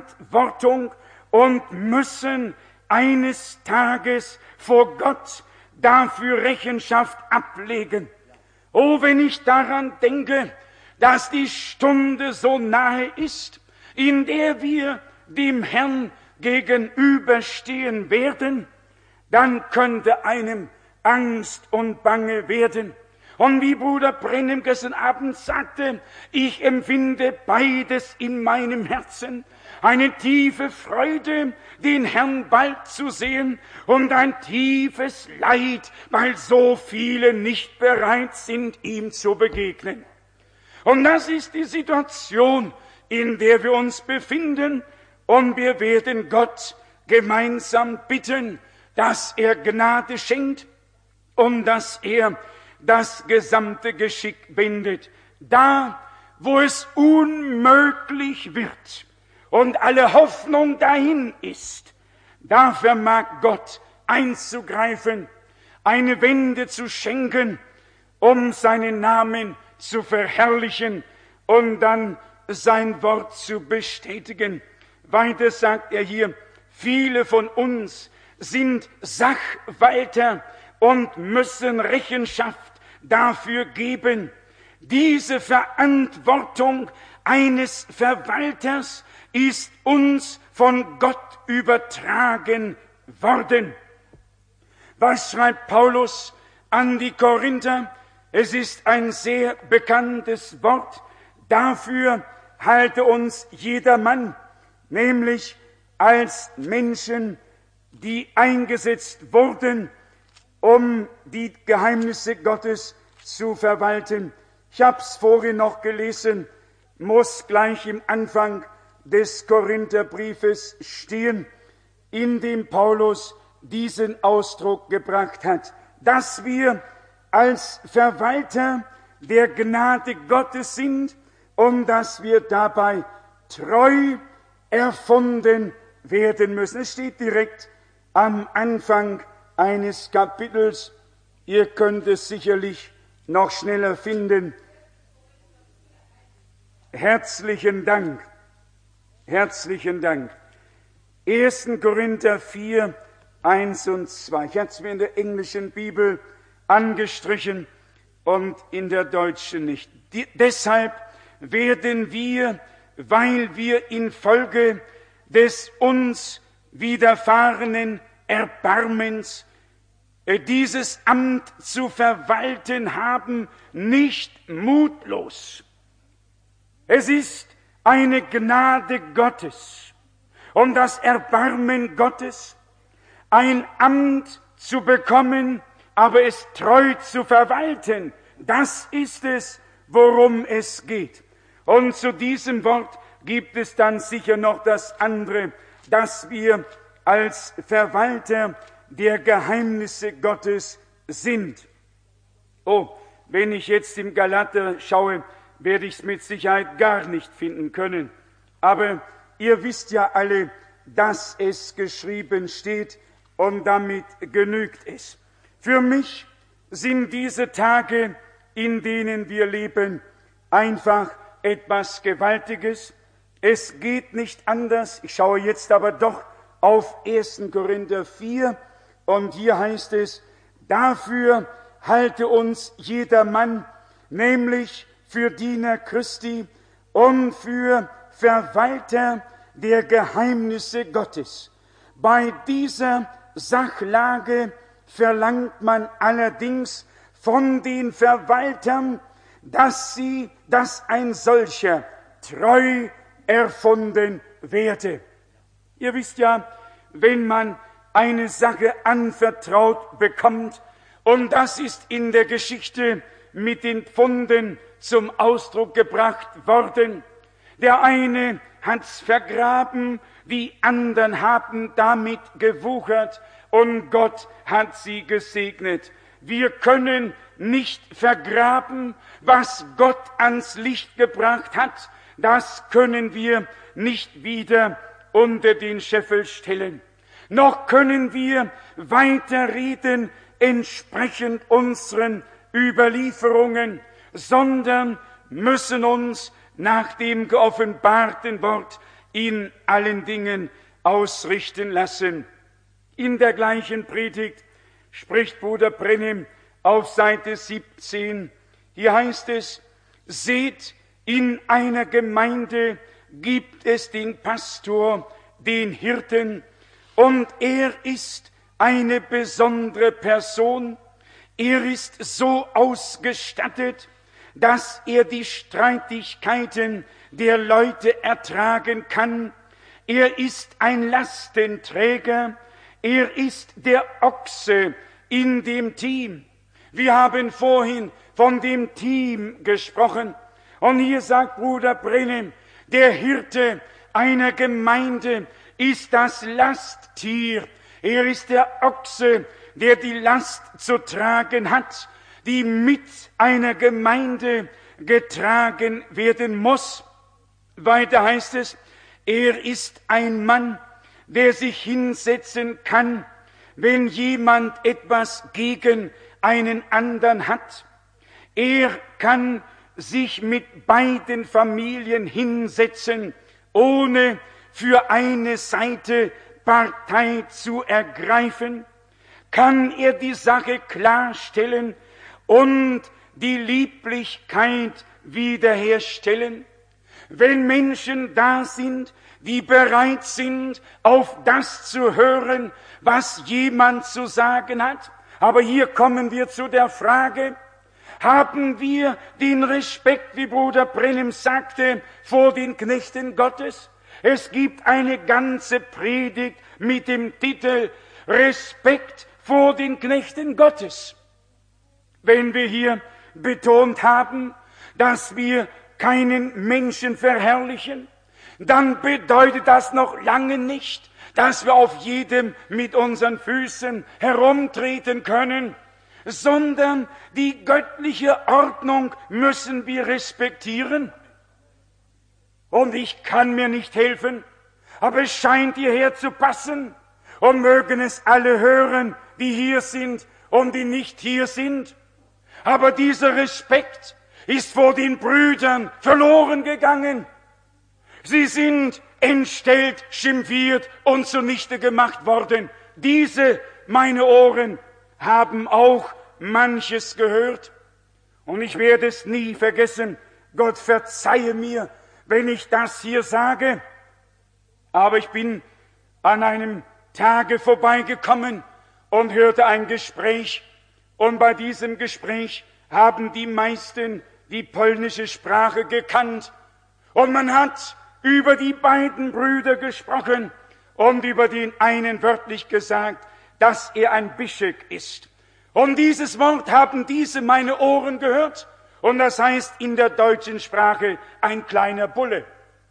Verantwortung und müssen eines Tages vor Gott dafür Rechenschaft ablegen. Oh, wenn ich daran denke, dass die Stunde so nahe ist, in der wir dem Herrn gegenüberstehen werden, dann könnte einem Angst und Bange werden. Und wie Bruder Brennem gestern Abend sagte, ich empfinde beides in meinem Herzen. Eine tiefe Freude, den Herrn bald zu sehen, und ein tiefes Leid, weil so viele nicht bereit sind, ihm zu begegnen. Und das ist die Situation, in der wir uns befinden, und wir werden Gott gemeinsam bitten, dass er Gnade schenkt und dass er das gesamte Geschick wendet. Da, wo es unmöglich wird und alle Hoffnung dahin ist, da vermag Gott einzugreifen, eine Wende zu schenken, um seinen Namen zu verherrlichen und dann sein Wort zu bestätigen. Weiter sagt er hier, viele von uns sind Sachwalter und müssen Rechenschaft dafür geben. Diese Verantwortung eines Verwalters ist uns von Gott übertragen worden. Was schreibt Paulus an die Korinther? Es ist ein sehr bekanntes Wort. Dafür halte uns jedermann, nämlich als Menschen, die eingesetzt wurden, um die Geheimnisse Gottes zu verwalten. Ich habe es vorhin noch gelesen, muss gleich im Anfang des Korintherbriefes stehen, in dem Paulus diesen Ausdruck gebracht hat, dass wir als Verwalter der Gnade Gottes sind und dass wir dabei treu erfunden werden müssen. Es steht direkt am Anfang eines Kapitels. Ihr könnt es sicherlich noch schneller finden. Herzlichen Dank. Herzlichen Dank. erster Korinther vier, eins und zwei. Ich hatte es mir in der englischen Bibel angestrichen und in der deutschen nicht. Die, deshalb werden wir, weil wir infolge des uns widerfahrenen Erbarmens dieses Amt zu verwalten haben, nicht mutlos. Es ist eine Gnade Gottes und das Erbarmen Gottes, ein Amt zu bekommen, aber es treu zu verwalten. Das ist es, worum es geht. Und zu diesem Wort gibt es dann sicher noch das andere, dass wir als Verwalter der Geheimnisse Gottes sind. Oh, wenn ich jetzt im Galater schaue, werde ich es mit Sicherheit gar nicht finden können. Aber ihr wisst ja alle, dass es geschrieben steht und damit genügt es. Für mich sind diese Tage, in denen wir leben, einfach etwas Gewaltiges. Es geht nicht anders. Ich schaue jetzt aber doch auf erster Korinther vier und hier heißt es, dafür halte uns jedermann, nämlich für Diener Christi und für Verwalter der Geheimnisse Gottes. Bei dieser Sachlage verlangt man allerdings von den Verwaltern, dass sie, dass ein solcher treu erfunden werde. Ihr wisst ja, wenn man eine Sache anvertraut bekommt, und das ist in der Geschichte mit den Pfunden zum Ausdruck gebracht worden. Der eine hat's vergraben, die anderen haben damit gewuchert und Gott hat sie gesegnet. Wir können nicht vergraben, was Gott ans Licht gebracht hat. Das können wir nicht wieder unter den Scheffel stellen. Noch können wir weiterreden entsprechend unseren Überlieferungen, sondern müssen uns nach dem geoffenbarten Wort in allen Dingen ausrichten lassen. In der gleichen Predigt spricht Bruder Brennim auf Seite siebzehn. Hier heißt es, seht, in einer Gemeinde gibt es den Pastor, den Hirten, und er ist eine besondere Person. Er ist so ausgestattet, dass er die Streitigkeiten der Leute ertragen kann. Er ist ein Lastenträger. Er ist der Ochse in dem Team. Wir haben vorhin von dem Team gesprochen. Und hier sagt Bruder Brennim, der Hirte einer Gemeinde ist das Lasttier. Er ist der Ochse, der die Last zu tragen hat, die mit einer Gemeinde getragen werden muss. Weiter heißt es, er ist ein Mann, der sich hinsetzen kann, wenn jemand etwas gegen einen anderen hat. Er kann sich mit beiden Familien hinsetzen, ohne für eine Seite Partei zu ergreifen. Kann er die Sache klarstellen und die Lieblichkeit wiederherstellen? Wenn Menschen da sind, die bereit sind, auf das zu hören, was jemand zu sagen hat. Aber hier kommen wir zu der Frage, haben wir den Respekt, wie Bruder Brennim sagte, vor den Knechten Gottes? Es gibt eine ganze Predigt mit dem Titel Respekt vor den Knechten Gottes. Wenn wir hier betont haben, dass wir keinen Menschen verherrlichen, dann bedeutet das noch lange nicht, dass wir auf jedem mit unseren Füßen herumtreten können, sondern die göttliche Ordnung müssen wir respektieren. Und ich kann mir nicht helfen, aber es scheint hierher zu passen, und mögen es alle hören, die hier sind und die nicht hier sind. Aber dieser Respekt ist vor den Brüdern verloren gegangen. Sie sind entstellt, schimpfiert und zunichte gemacht worden. Diese, meine Ohren, haben auch manches gehört. Und ich werde es nie vergessen. Gott verzeihe mir, wenn ich das hier sage. Aber ich bin an einem Tage vorbeigekommen und hörte ein Gespräch. Und bei diesem Gespräch haben die meisten die polnische Sprache gekannt. Und man hat über die beiden Brüder gesprochen und über den einen wörtlich gesagt, dass er ein Bischek ist. Und dieses Wort haben diese meine Ohren gehört. Und das heißt in der deutschen Sprache ein kleiner Bulle.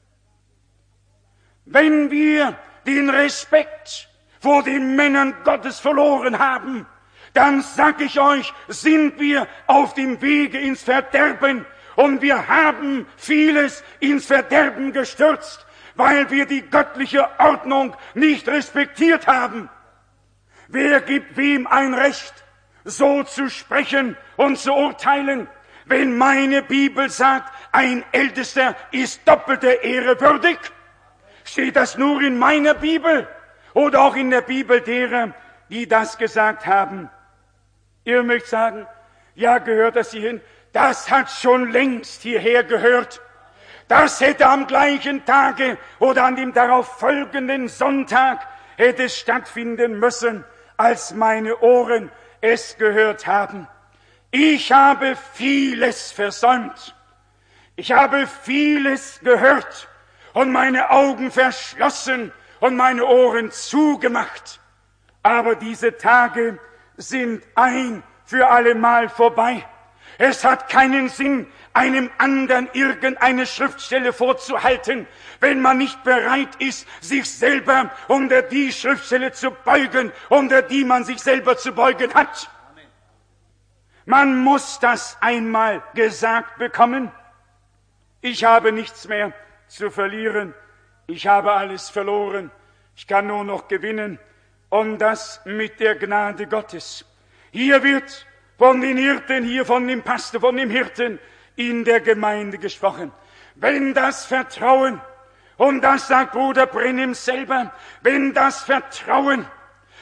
Wenn wir den Respekt vor den Männern Gottes verloren haben, dann sag ich euch, sind wir auf dem Wege ins Verderben. Und wir haben vieles ins Verderben gestürzt, weil wir die göttliche Ordnung nicht respektiert haben. Wer gibt wem ein Recht, so zu sprechen und zu urteilen, wenn meine Bibel sagt, ein Ältester ist doppelter Ehre würdig? Steht das nur in meiner Bibel oder auch in der Bibel derer, die das gesagt haben? Ihr mögt sagen, ja, gehört das hierhin? Das hat schon längst hierher gehört. Das hätte am gleichen Tage oder an dem darauf folgenden Sonntag hätte es stattfinden müssen, als meine Ohren es gehört haben. Ich habe vieles versäumt. Ich habe vieles gehört und meine Augen verschlossen und meine Ohren zugemacht. Aber diese Tage sind ein für allemal vorbei. Es hat keinen Sinn, einem anderen irgendeine Schriftstelle vorzuhalten, wenn man nicht bereit ist, sich selber unter die Schriftstelle zu beugen, unter die man sich selber zu beugen hat. Man muss das einmal gesagt bekommen. Ich habe nichts mehr zu verlieren. Ich habe alles verloren. Ich kann nur noch gewinnen. Und das mit der Gnade Gottes. Hier wird von den Hirten, hier von dem Pastor, von dem Hirten in der Gemeinde gesprochen. Wenn das Vertrauen, und das sagt Bruder Brennim selber, wenn das Vertrauen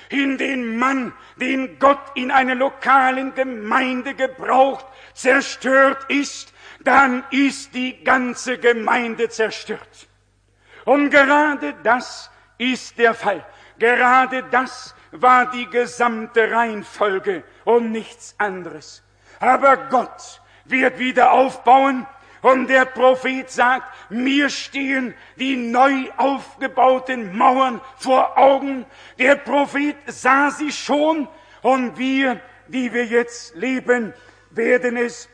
in den Mann, den Gott in einer lokalen Gemeinde gebraucht, zerstört ist, dann ist die ganze Gemeinde zerstört. Und gerade das ist der Fall. Gerade das war die gesamte Reihenfolge und nichts anderes. Aber Gott wird wieder aufbauen. Und der Prophet sagt, mir stehen die neu aufgebauten Mauern vor Augen. Der Prophet sah sie schon und wir, die wir jetzt leben, werden es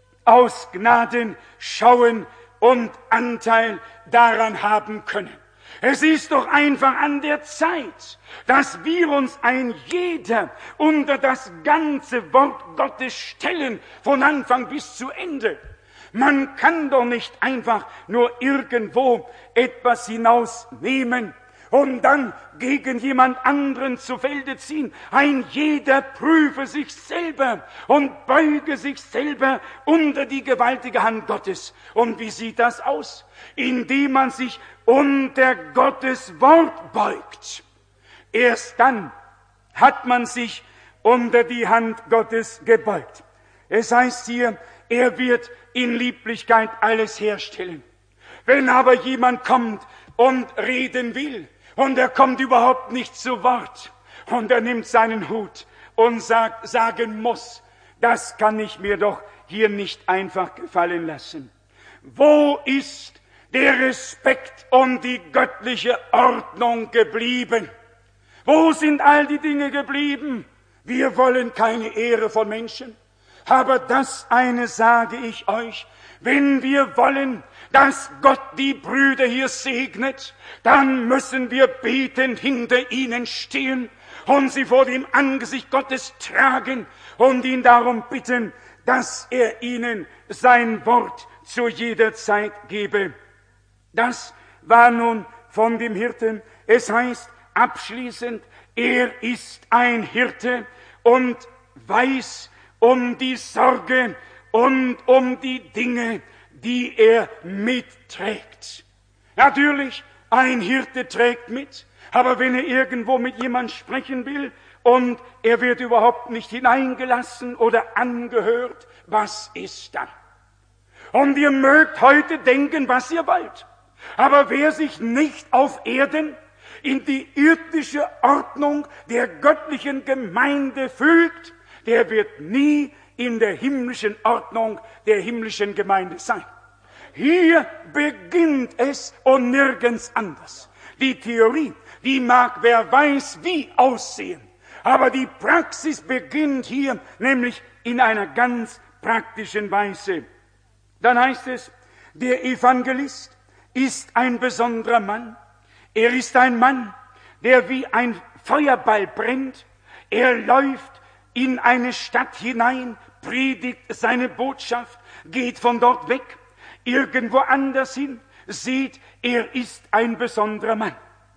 aus Gnaden schauen und Anteil daran haben können. Es ist doch einfach an der Zeit, dass wir uns ein jeder unter das ganze Wort Gottes stellen, von Anfang bis zu Ende. Man kann doch nicht einfach nur irgendwo etwas hinausnehmen und dann gegen jemand anderen zu Felde ziehen. Ein jeder prüfe sich selber und beuge sich selber unter die gewaltige Hand Gottes. Und wie sieht das aus? Indem man sich unter Gottes Wort beugt. Erst dann hat man sich unter die Hand Gottes gebeugt. Es heißt hier, er wird in Lieblichkeit alles herstellen. Wenn aber jemand kommt und reden will, und er kommt überhaupt nicht zu Wort, und er nimmt seinen Hut und sagt, sagen muss, das kann ich mir doch hier nicht einfach gefallen lassen. Wo ist der Respekt und die göttliche Ordnung geblieben? Wo sind all die Dinge geblieben? Wir wollen keine Ehre von Menschen. Aber das eine sage ich euch, wenn wir wollen, dass Gott die Brüder hier segnet, dann müssen wir betend hinter ihnen stehen und sie vor dem Angesicht Gottes tragen und ihn darum bitten, dass er ihnen sein Wort zu jeder Zeit gebe. Das war nun von dem Hirten. Es heißt abschließend, er ist ein Hirte und weiß um die Sorge und um die Dinge, die er mitträgt. Natürlich, ein Hirte trägt mit, aber wenn er irgendwo mit jemand sprechen will und er wird überhaupt nicht hineingelassen oder angehört, was ist dann? Und ihr mögt heute denken, was ihr wollt, aber wer sich nicht auf Erden in die irdische Ordnung der göttlichen Gemeinde fügt, der wird nie in der himmlischen Ordnung der himmlischen Gemeinde sein. Hier beginnt es und nirgends anders. Die Theorie, die mag wer weiß wie aussehen, aber die Praxis beginnt hier, nämlich in einer ganz praktischen Weise. Dann heißt es, der Evangelist ist ein besonderer Mann. Er ist ein Mann, der wie ein Feuerball brennt. Er läuft in eine Stadt hinein, predigt seine Botschaft, geht von dort weg, irgendwo anders hin, sieht, er ist ein besonderer Mann.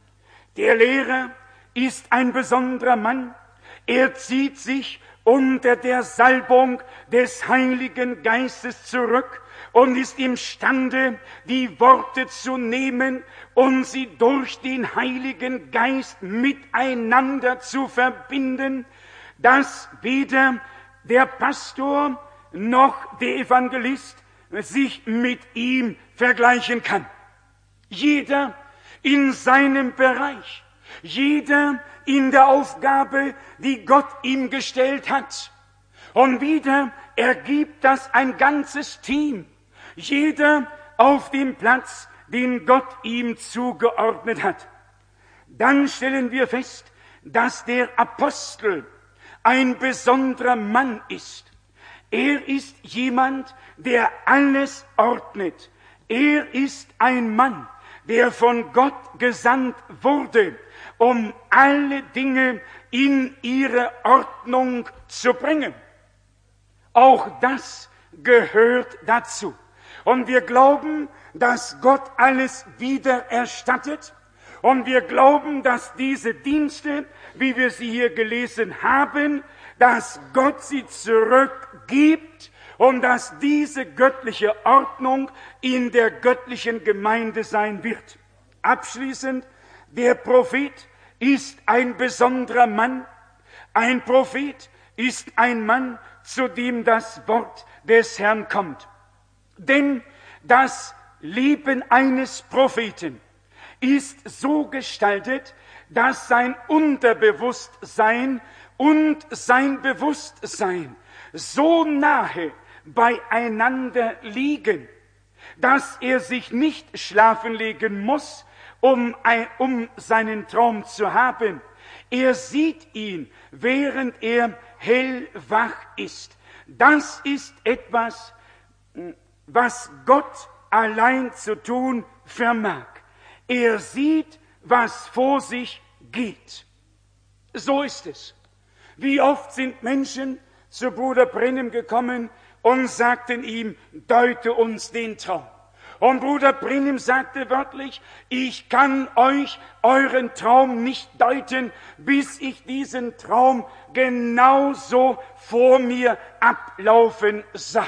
Der Lehrer ist ein besonderer Mann. Er zieht sich unter der Salbung des Heiligen Geistes zurück und ist imstande, die Worte zu nehmen und sie durch den Heiligen Geist miteinander zu verbinden, dass weder der Pastor noch der Evangelist sich mit ihm vergleichen kann. Jeder in seinem Bereich, jeder in der Aufgabe, die Gott ihm gestellt hat. Und wieder ergibt das ein ganzes Team, jeder auf dem Platz, den Gott ihm zugeordnet hat. Dann stellen wir fest, dass der Apostel ein besonderer Mann ist. Er ist jemand, der alles ordnet. Er ist ein Mann, der von Gott gesandt wurde, um alle Dinge in ihre Ordnung zu bringen. Auch das gehört dazu. Und wir glauben, dass Gott alles wiedererstattet. Und wir glauben, dass diese Dienste, wie wir sie hier gelesen haben, dass Gott sie zurückgibt und dass diese göttliche Ordnung in der göttlichen Gemeinde sein wird. Abschließend, der Prophet ist ein besonderer Mann. Ein Prophet ist ein Mann, zu dem das Wort des Herrn kommt. Denn das Leben eines Propheten ist so gestaltet, dass sein Unterbewusstsein und sein Bewusstsein so nahe beieinander liegen, dass er sich nicht schlafen legen muss, um, ein, um seinen Traum zu haben. Er sieht ihn, während er hellwach ist. Das ist etwas, was Gott allein zu tun vermag. Er sieht, was vor sich geht. So ist es. Wie oft sind Menschen zu Bruder Branham gekommen und sagten ihm, deute uns den Traum. Und Bruder Branham sagte wörtlich, ich kann euch euren Traum nicht deuten, bis ich diesen Traum genauso vor mir ablaufen sah.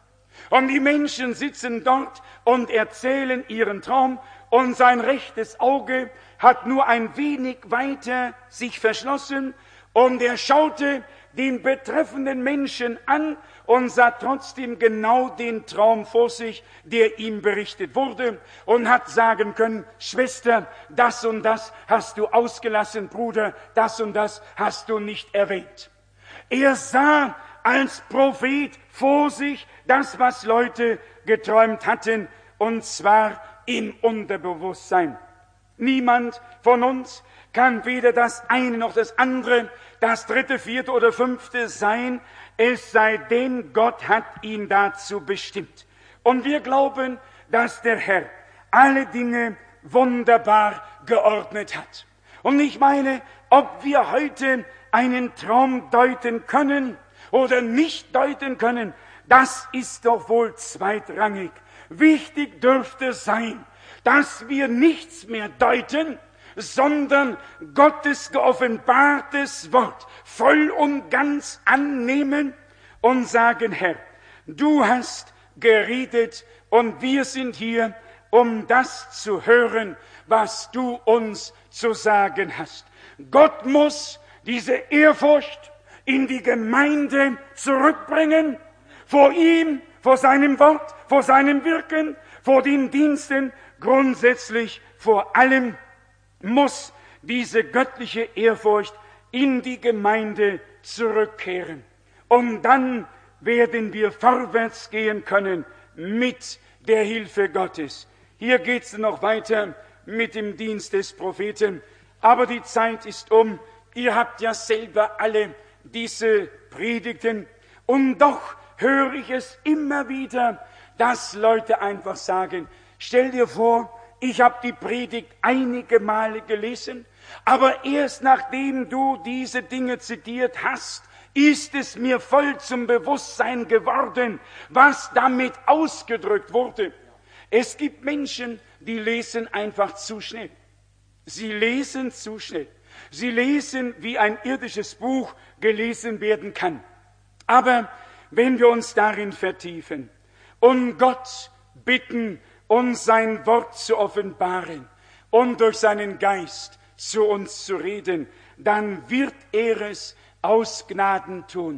Und die Menschen sitzen dort und erzählen ihren Traum, und sein rechtes Auge hat nur ein wenig weiter sich verschlossen, und er schaute den betreffenden Menschen an und sah trotzdem genau den Traum vor sich, der ihm berichtet wurde, und hat sagen können, Schwester, das und das hast du ausgelassen, Bruder, das und das hast du nicht erwähnt. Er sah als Prophet vor sich das, was Leute geträumt hatten, und zwar im Unterbewusstsein. Niemand von uns kann weder das eine noch das andere, das dritte, vierte oder fünfte sein, es sei denn, Gott hat ihn dazu bestimmt. Und wir glauben, dass der Herr alle Dinge wunderbar geordnet hat. Und ich meine, ob wir heute einen Traum deuten können oder nicht deuten können, das ist doch wohl zweitrangig. Wichtig dürfte sein, dass wir nichts mehr deuten, sondern Gottes geoffenbartes Wort voll und ganz annehmen und sagen, Herr, du hast geredet und wir sind hier, um das zu hören, was du uns zu sagen hast. Gott muss diese Ehrfurcht in die Gemeinde zurückbringen, vor ihm, vor seinem Wort, vor seinem Wirken, vor den Diensten, grundsätzlich vor allem muss diese göttliche Ehrfurcht in die Gemeinde zurückkehren. Und dann werden wir vorwärts gehen können mit der Hilfe Gottes. Hier geht es noch weiter mit dem Dienst des Propheten. Aber die Zeit ist um. Ihr habt ja selber alle diese Predigten. Und doch höre ich es immer wieder, dass Leute einfach sagen, stell dir vor, ich habe die Predigt einige Male gelesen, aber erst nachdem du diese Dinge zitiert hast, ist es mir voll zum Bewusstsein geworden, was damit ausgedrückt wurde. Es gibt Menschen, die lesen einfach zu schnell. Sie lesen zu schnell. Sie lesen, wie ein irdisches Buch gelesen werden kann. Aber wenn wir uns darin vertiefen und Gott bitten, uns sein Wort zu offenbaren und durch seinen Geist zu uns zu reden, dann wird er es aus Gnaden tun.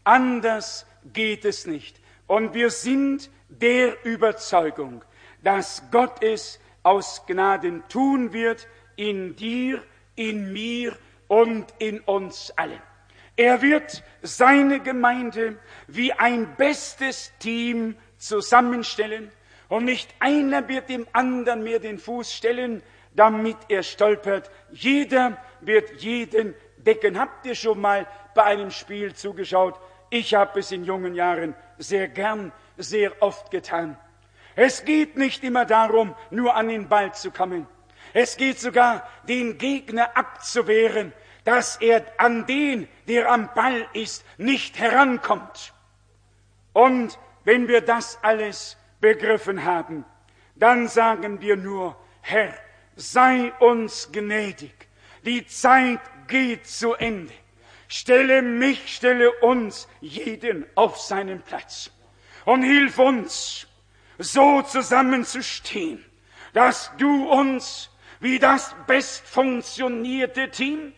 Anders geht es nicht. Und wir sind der Überzeugung, dass Gott es aus Gnaden tun wird, in dir, in mir und in uns allen. Er wird seine Gemeinde wie ein bestes Team zusammenstellen, und nicht einer wird dem anderen mehr den Fuß stellen, damit er stolpert. Jeder wird jeden decken. Habt ihr schon mal bei einem Spiel zugeschaut? Ich habe es in jungen Jahren sehr gern, sehr oft getan. Es geht nicht immer darum, nur an den Ball zu kommen. Es geht sogar, den Gegner abzuwehren, dass er an den, der am Ball ist, nicht herankommt. Und wenn wir das alles begriffen haben, dann sagen wir nur, Herr, sei uns gnädig. Die Zeit geht zu Ende. Stelle mich, stelle uns jeden auf seinen Platz und hilf uns, so zusammenzustehen, dass du uns wie das bestfunktionierte Team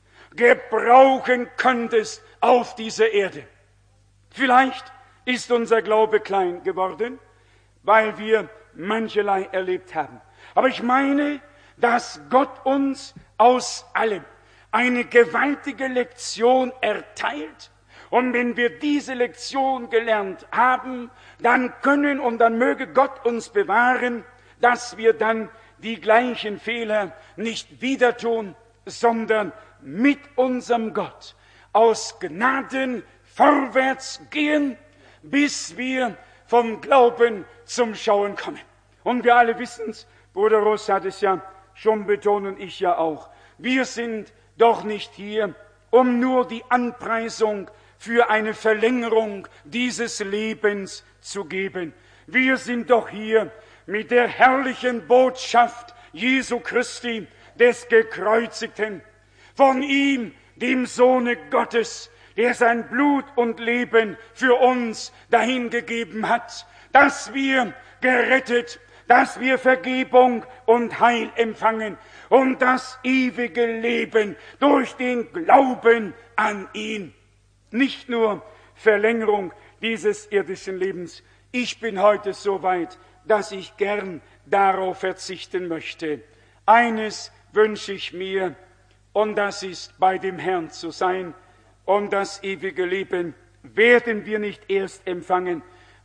gebrauchen könntest auf dieser Erde. Vielleicht ist unser Glaube klein geworden, weil wir mancherlei erlebt haben. Aber ich meine, dass Gott uns aus allem eine gewaltige Lektion erteilt. Und wenn wir diese Lektion gelernt haben, dann können und dann möge Gott uns bewahren, dass wir dann die gleichen Fehler nicht wieder tun, sondern mit unserem Gott aus Gnaden vorwärts gehen, bis wir vom Glauben zum Schauen kommen. Und wir alle wissen es, Bruder Ross hat es ja schon betont und ich ja auch. Wir sind doch nicht hier, um nur die Anpreisung für eine Verlängerung dieses Lebens zu geben. Wir sind doch hier mit der herrlichen Botschaft Jesu Christi, des Gekreuzigten, von ihm, dem Sohne Gottes, der sein Blut und Leben für uns dahingegeben hat, dass wir gerettet, dass wir Vergebung und Heil empfangen und das ewige Leben durch den Glauben an ihn. Nicht nur Verlängerung dieses irdischen Lebens. Ich bin heute so weit, dass ich gern darauf verzichten möchte. Eines wünsche ich mir, und das ist, bei dem Herrn zu sein, und das ewige Leben werden wir nicht erst empfangen,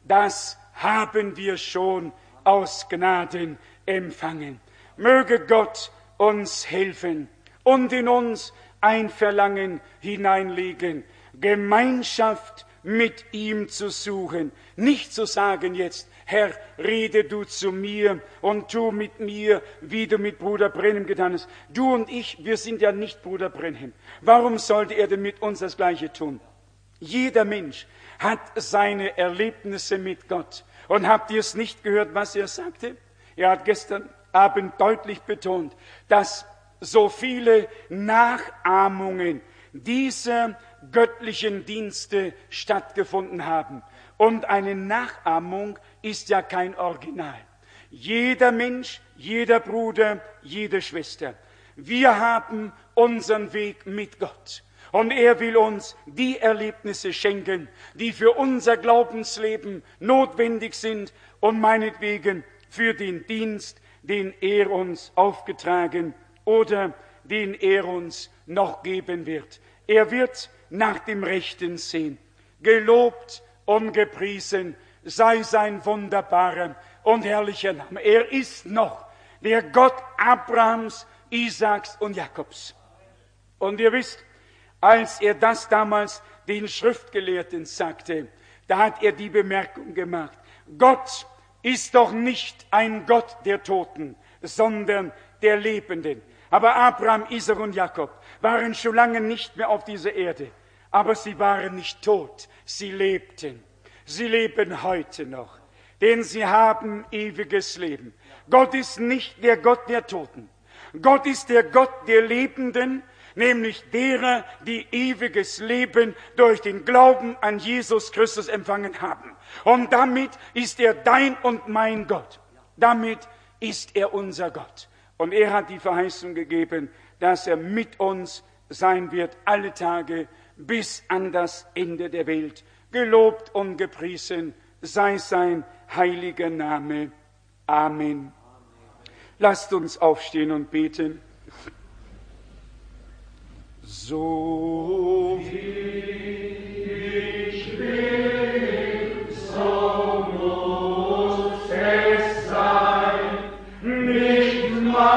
das haben wir schon aus Gnaden empfangen. Möge Gott uns helfen und in uns ein Verlangen hineinlegen, Gemeinschaft mit ihm zu suchen, nicht zu sagen jetzt, Herr, rede du zu mir und tu mit mir, wie du mit Bruder Brenhem getan hast. Du und ich, wir sind ja nicht Bruder Brenhem. Warum sollte er denn mit uns das Gleiche tun? Jeder Mensch hat seine Erlebnisse mit Gott. Und habt ihr es nicht gehört, was er sagte? Er hat gestern Abend deutlich betont, dass so viele Nachahmungen dieser göttlichen Dienste stattgefunden haben. Und eine Nachahmung ist ja kein Original. Jeder Mensch, jeder Bruder, jede Schwester, wir haben unseren Weg mit Gott. Und er will uns die Erlebnisse schenken, die für unser Glaubensleben notwendig sind und meinetwegen für den Dienst, den er uns aufgetragen oder den er uns noch geben wird. Er wird nach dem Rechten sehen. Gelobt und gepriesen sei sein wunderbarer und herrlicher Name. Er ist noch der Gott Abrahams, Isaaks und Jakobs. Und ihr wisst, als er das damals den Schriftgelehrten sagte, da hat er die Bemerkung gemacht, Gott ist doch nicht ein Gott der Toten, sondern der Lebenden. Aber Abraham, Isaak und Jakob waren schon lange nicht mehr auf dieser Erde. Aber sie waren nicht tot, sie lebten. Sie leben heute noch, denn sie haben ewiges Leben. Gott ist nicht der Gott der Toten. Gott ist der Gott der Lebenden, nämlich derer, die ewiges Leben durch den Glauben an Jesus Christus empfangen haben. Und damit ist er dein und mein Gott. Damit ist er unser Gott. Und er hat die Verheißung gegeben, dass er mit uns sein wird alle Tage bis an das Ende der Welt. Gelobt und gepriesen sei sein heiliger Name. Amen. Lasst uns aufstehen und beten. So wie ich bin, so muss es sein, nicht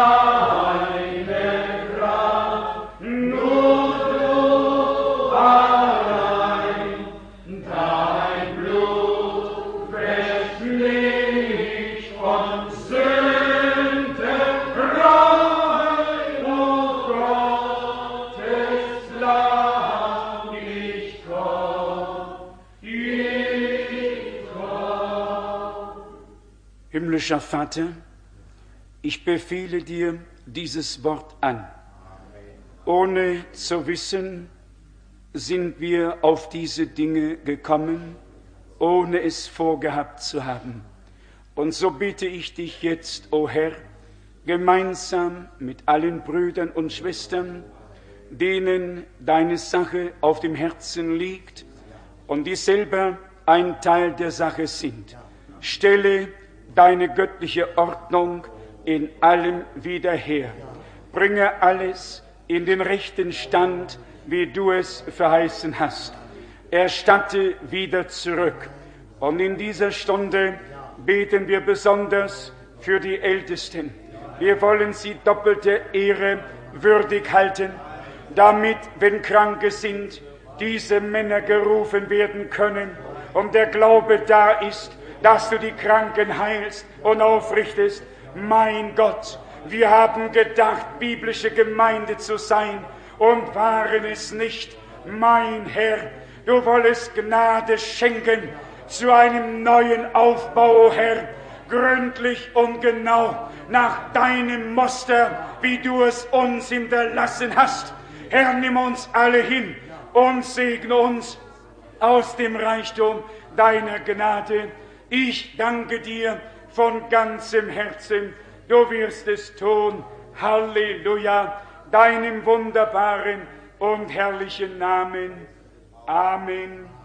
meine Kraft, nur du allein, dein Blut wäscht mich von Sünde rein, o Gottes Lamm, ich komm, ich komm. Himmlischer Vater, ich befehle dir dieses Wort an. Ohne zu wissen, sind wir auf diese Dinge gekommen, ohne es vorgehabt zu haben. Und so bitte ich dich jetzt, o Herr, gemeinsam mit allen Brüdern und Schwestern, denen deine Sache auf dem Herzen liegt und die selber ein Teil der Sache sind. Stelle deine göttliche Ordnung in allem wieder her. Bringe alles in den rechten Stand, wie du es verheißen hast. Erstatte wieder zurück. Und in dieser Stunde beten wir besonders für die Ältesten. Wir wollen sie doppelte Ehre würdig halten, damit, wenn Kranke sind, diese Männer gerufen werden können und der Glaube da ist, dass du die Kranken heilst und aufrichtest. Mein Gott, wir haben gedacht, biblische Gemeinde zu sein und waren es nicht. Mein Herr, du wolltest Gnade schenken zu einem neuen Aufbau, o Herr, gründlich und genau nach deinem Muster, wie du es uns hinterlassen hast. Herr, nimm uns alle hin und segne uns aus dem Reichtum deiner Gnade. Ich danke dir von ganzem Herzen. Du wirst es tun. Halleluja. Deinem wunderbaren und herrlichen Namen. Amen.